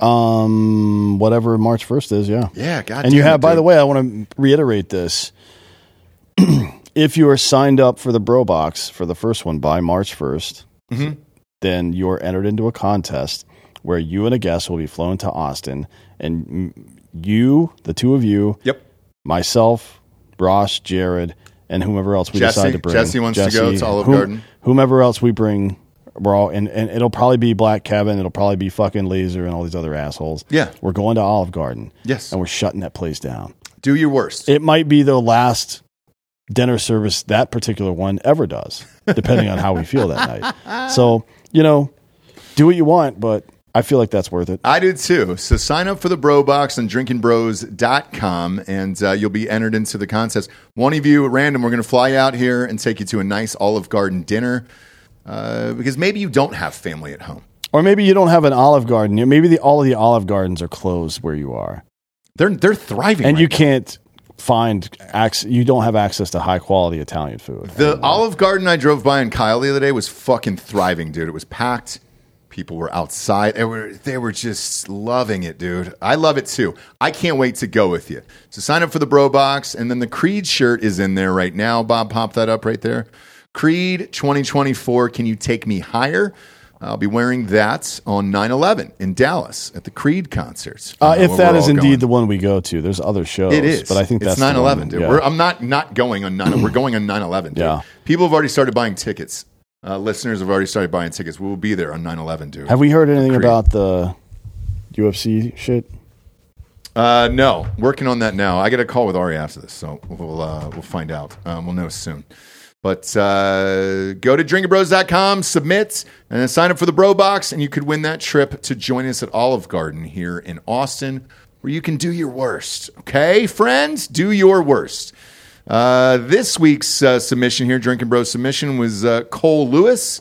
Um, whatever March first is, yeah. Yeah, God And you damn have, it, by dude. the way, I want to reiterate this. If you are signed up for the Bro Box for the first one by March first, Mhm. then you are entered into a contest where you and a guest will be flown to Austin, and mm, you, the two of you, Yep. myself, Ross, Jared, and whomever else we Jesse. decide to bring. Jesse wants to go to Olive whom- Garden. Whomever else we bring, we're all, and, and it'll probably be Black Kevin, it'll probably be fucking Laser and all these other assholes. Yeah. We're going to Olive Garden. Yes. And we're shutting that place down. Do your worst. It might be the last dinner service that particular one ever does, depending on how we feel that night. So, you know, do what you want, but I feel like that's worth it. I do too. So sign up for the Bro Box on drinking bros dot com and uh, you'll be entered into the contest. One of you at random, we're going to fly out here and take you to a nice Olive Garden dinner uh, because maybe you don't have family at home. Or maybe you don't have an Olive Garden. Maybe the, all of the Olive Gardens are closed where you are. They're they're thriving, and right you now. can't find access. You don't have access to high quality Italian food. The Olive Garden I drove by in Kyle the other day was fucking thriving, dude. It was packed. People were outside. They were they were just loving it, dude. I love it too. I can't wait to go with you. So sign up for the Bro Box, and then the Creed shirt is in there right now. Bob, pop that up right there. Creed twenty twenty-four. Can you take me higher? I'll be wearing that on nine eleven in Dallas at the Creed concerts. Uh, if where that we're is all indeed going. the one we go to, there's other shows. It is, but I think it's that's nine eleven, the dude. one, We're, yeah. I'm not not going on nine. We're going on nine eleven, dude. Yeah. People have already started buying tickets. Uh, listeners have already started buying tickets. We will be there on nine eleven, dude. Have we heard anything Creed. about the U F C shit? Uh, no, working on that now. I get a call with Ari after this, so we'll uh, we'll find out. Um, we'll know soon. But uh, go to drinking bros dot com, submit, and then sign up for the Bro Box, and you could win that trip to join us at Olive Garden here in Austin, where you can do your worst. Okay, friends? Do your worst. Uh, this week's uh, submission here, Drinking Bros submission, was uh, Cole Lewis,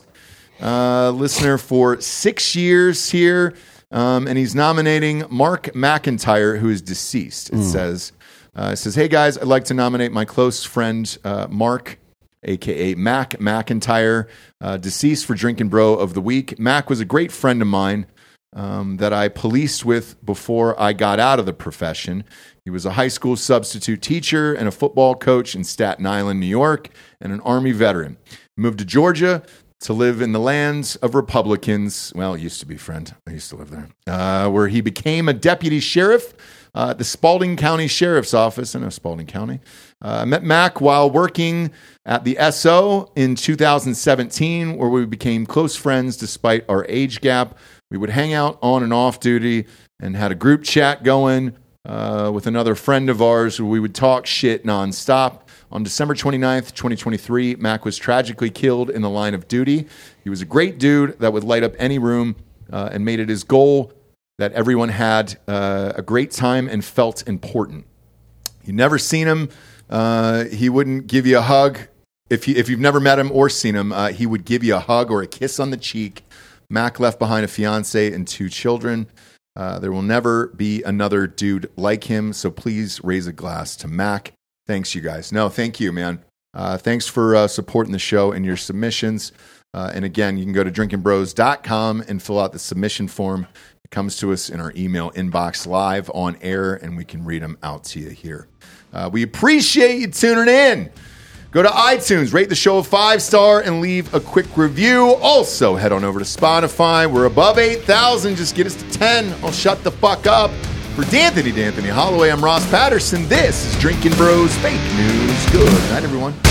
uh, listener for six years here, um, and he's nominating Mark McIntyre, who is deceased. It Mm. says, uh, it says, hey guys, I'd like to nominate my close friend uh, Mark, a k a. Mac McIntyre, uh, deceased for Drinking Bro of the Week. Mac was a great friend of mine um, that I policed with before I got out of the profession. He was a high school substitute teacher and a football coach in Staten Island, New York, and an Army veteran. He moved to Georgia to live in the lands of Republicans. Well, it used to be, friend. I used to live there. Uh, where he became a deputy sheriff uh, at the Spalding County Sheriff's Office. I know Spalding County. Uh, I met Mac while working at the S O in two thousand seventeen, where we became close friends despite our age gap. We would hang out on and off duty and had a group chat going uh, with another friend of ours where we would talk shit nonstop. On December twenty-ninth, twenty twenty-three, Mac was tragically killed in the line of duty. He was a great dude that would light up any room uh, and made it his goal that everyone had uh, a great time and felt important. You've never seen him. Uh, he wouldn't give you a hug. If, you, if you've never met him or seen him, uh, he would give you a hug or a kiss on the cheek. Mac left behind a fiance and two children. Uh, there will never be another dude like him, so please raise a glass to Mac. Thanks, you guys. No, thank you, man. Uh, thanks for uh, supporting the show and your submissions. Uh, and again, you can go to drinking bros dot com and fill out the submission form. It comes to us in our email inbox live on air, and we can read them out to you here. Uh, we appreciate you tuning in. Go to iTunes, rate the show a five-star, and leave a quick review. Also, head on over to Spotify. We're above eight thousand. Just get us to ten. I'll shut the fuck up. For D'Anthony, D'Anthony Holloway, I'm Ross Patterson. This is Drinking Bros Fake News. Good night, everyone.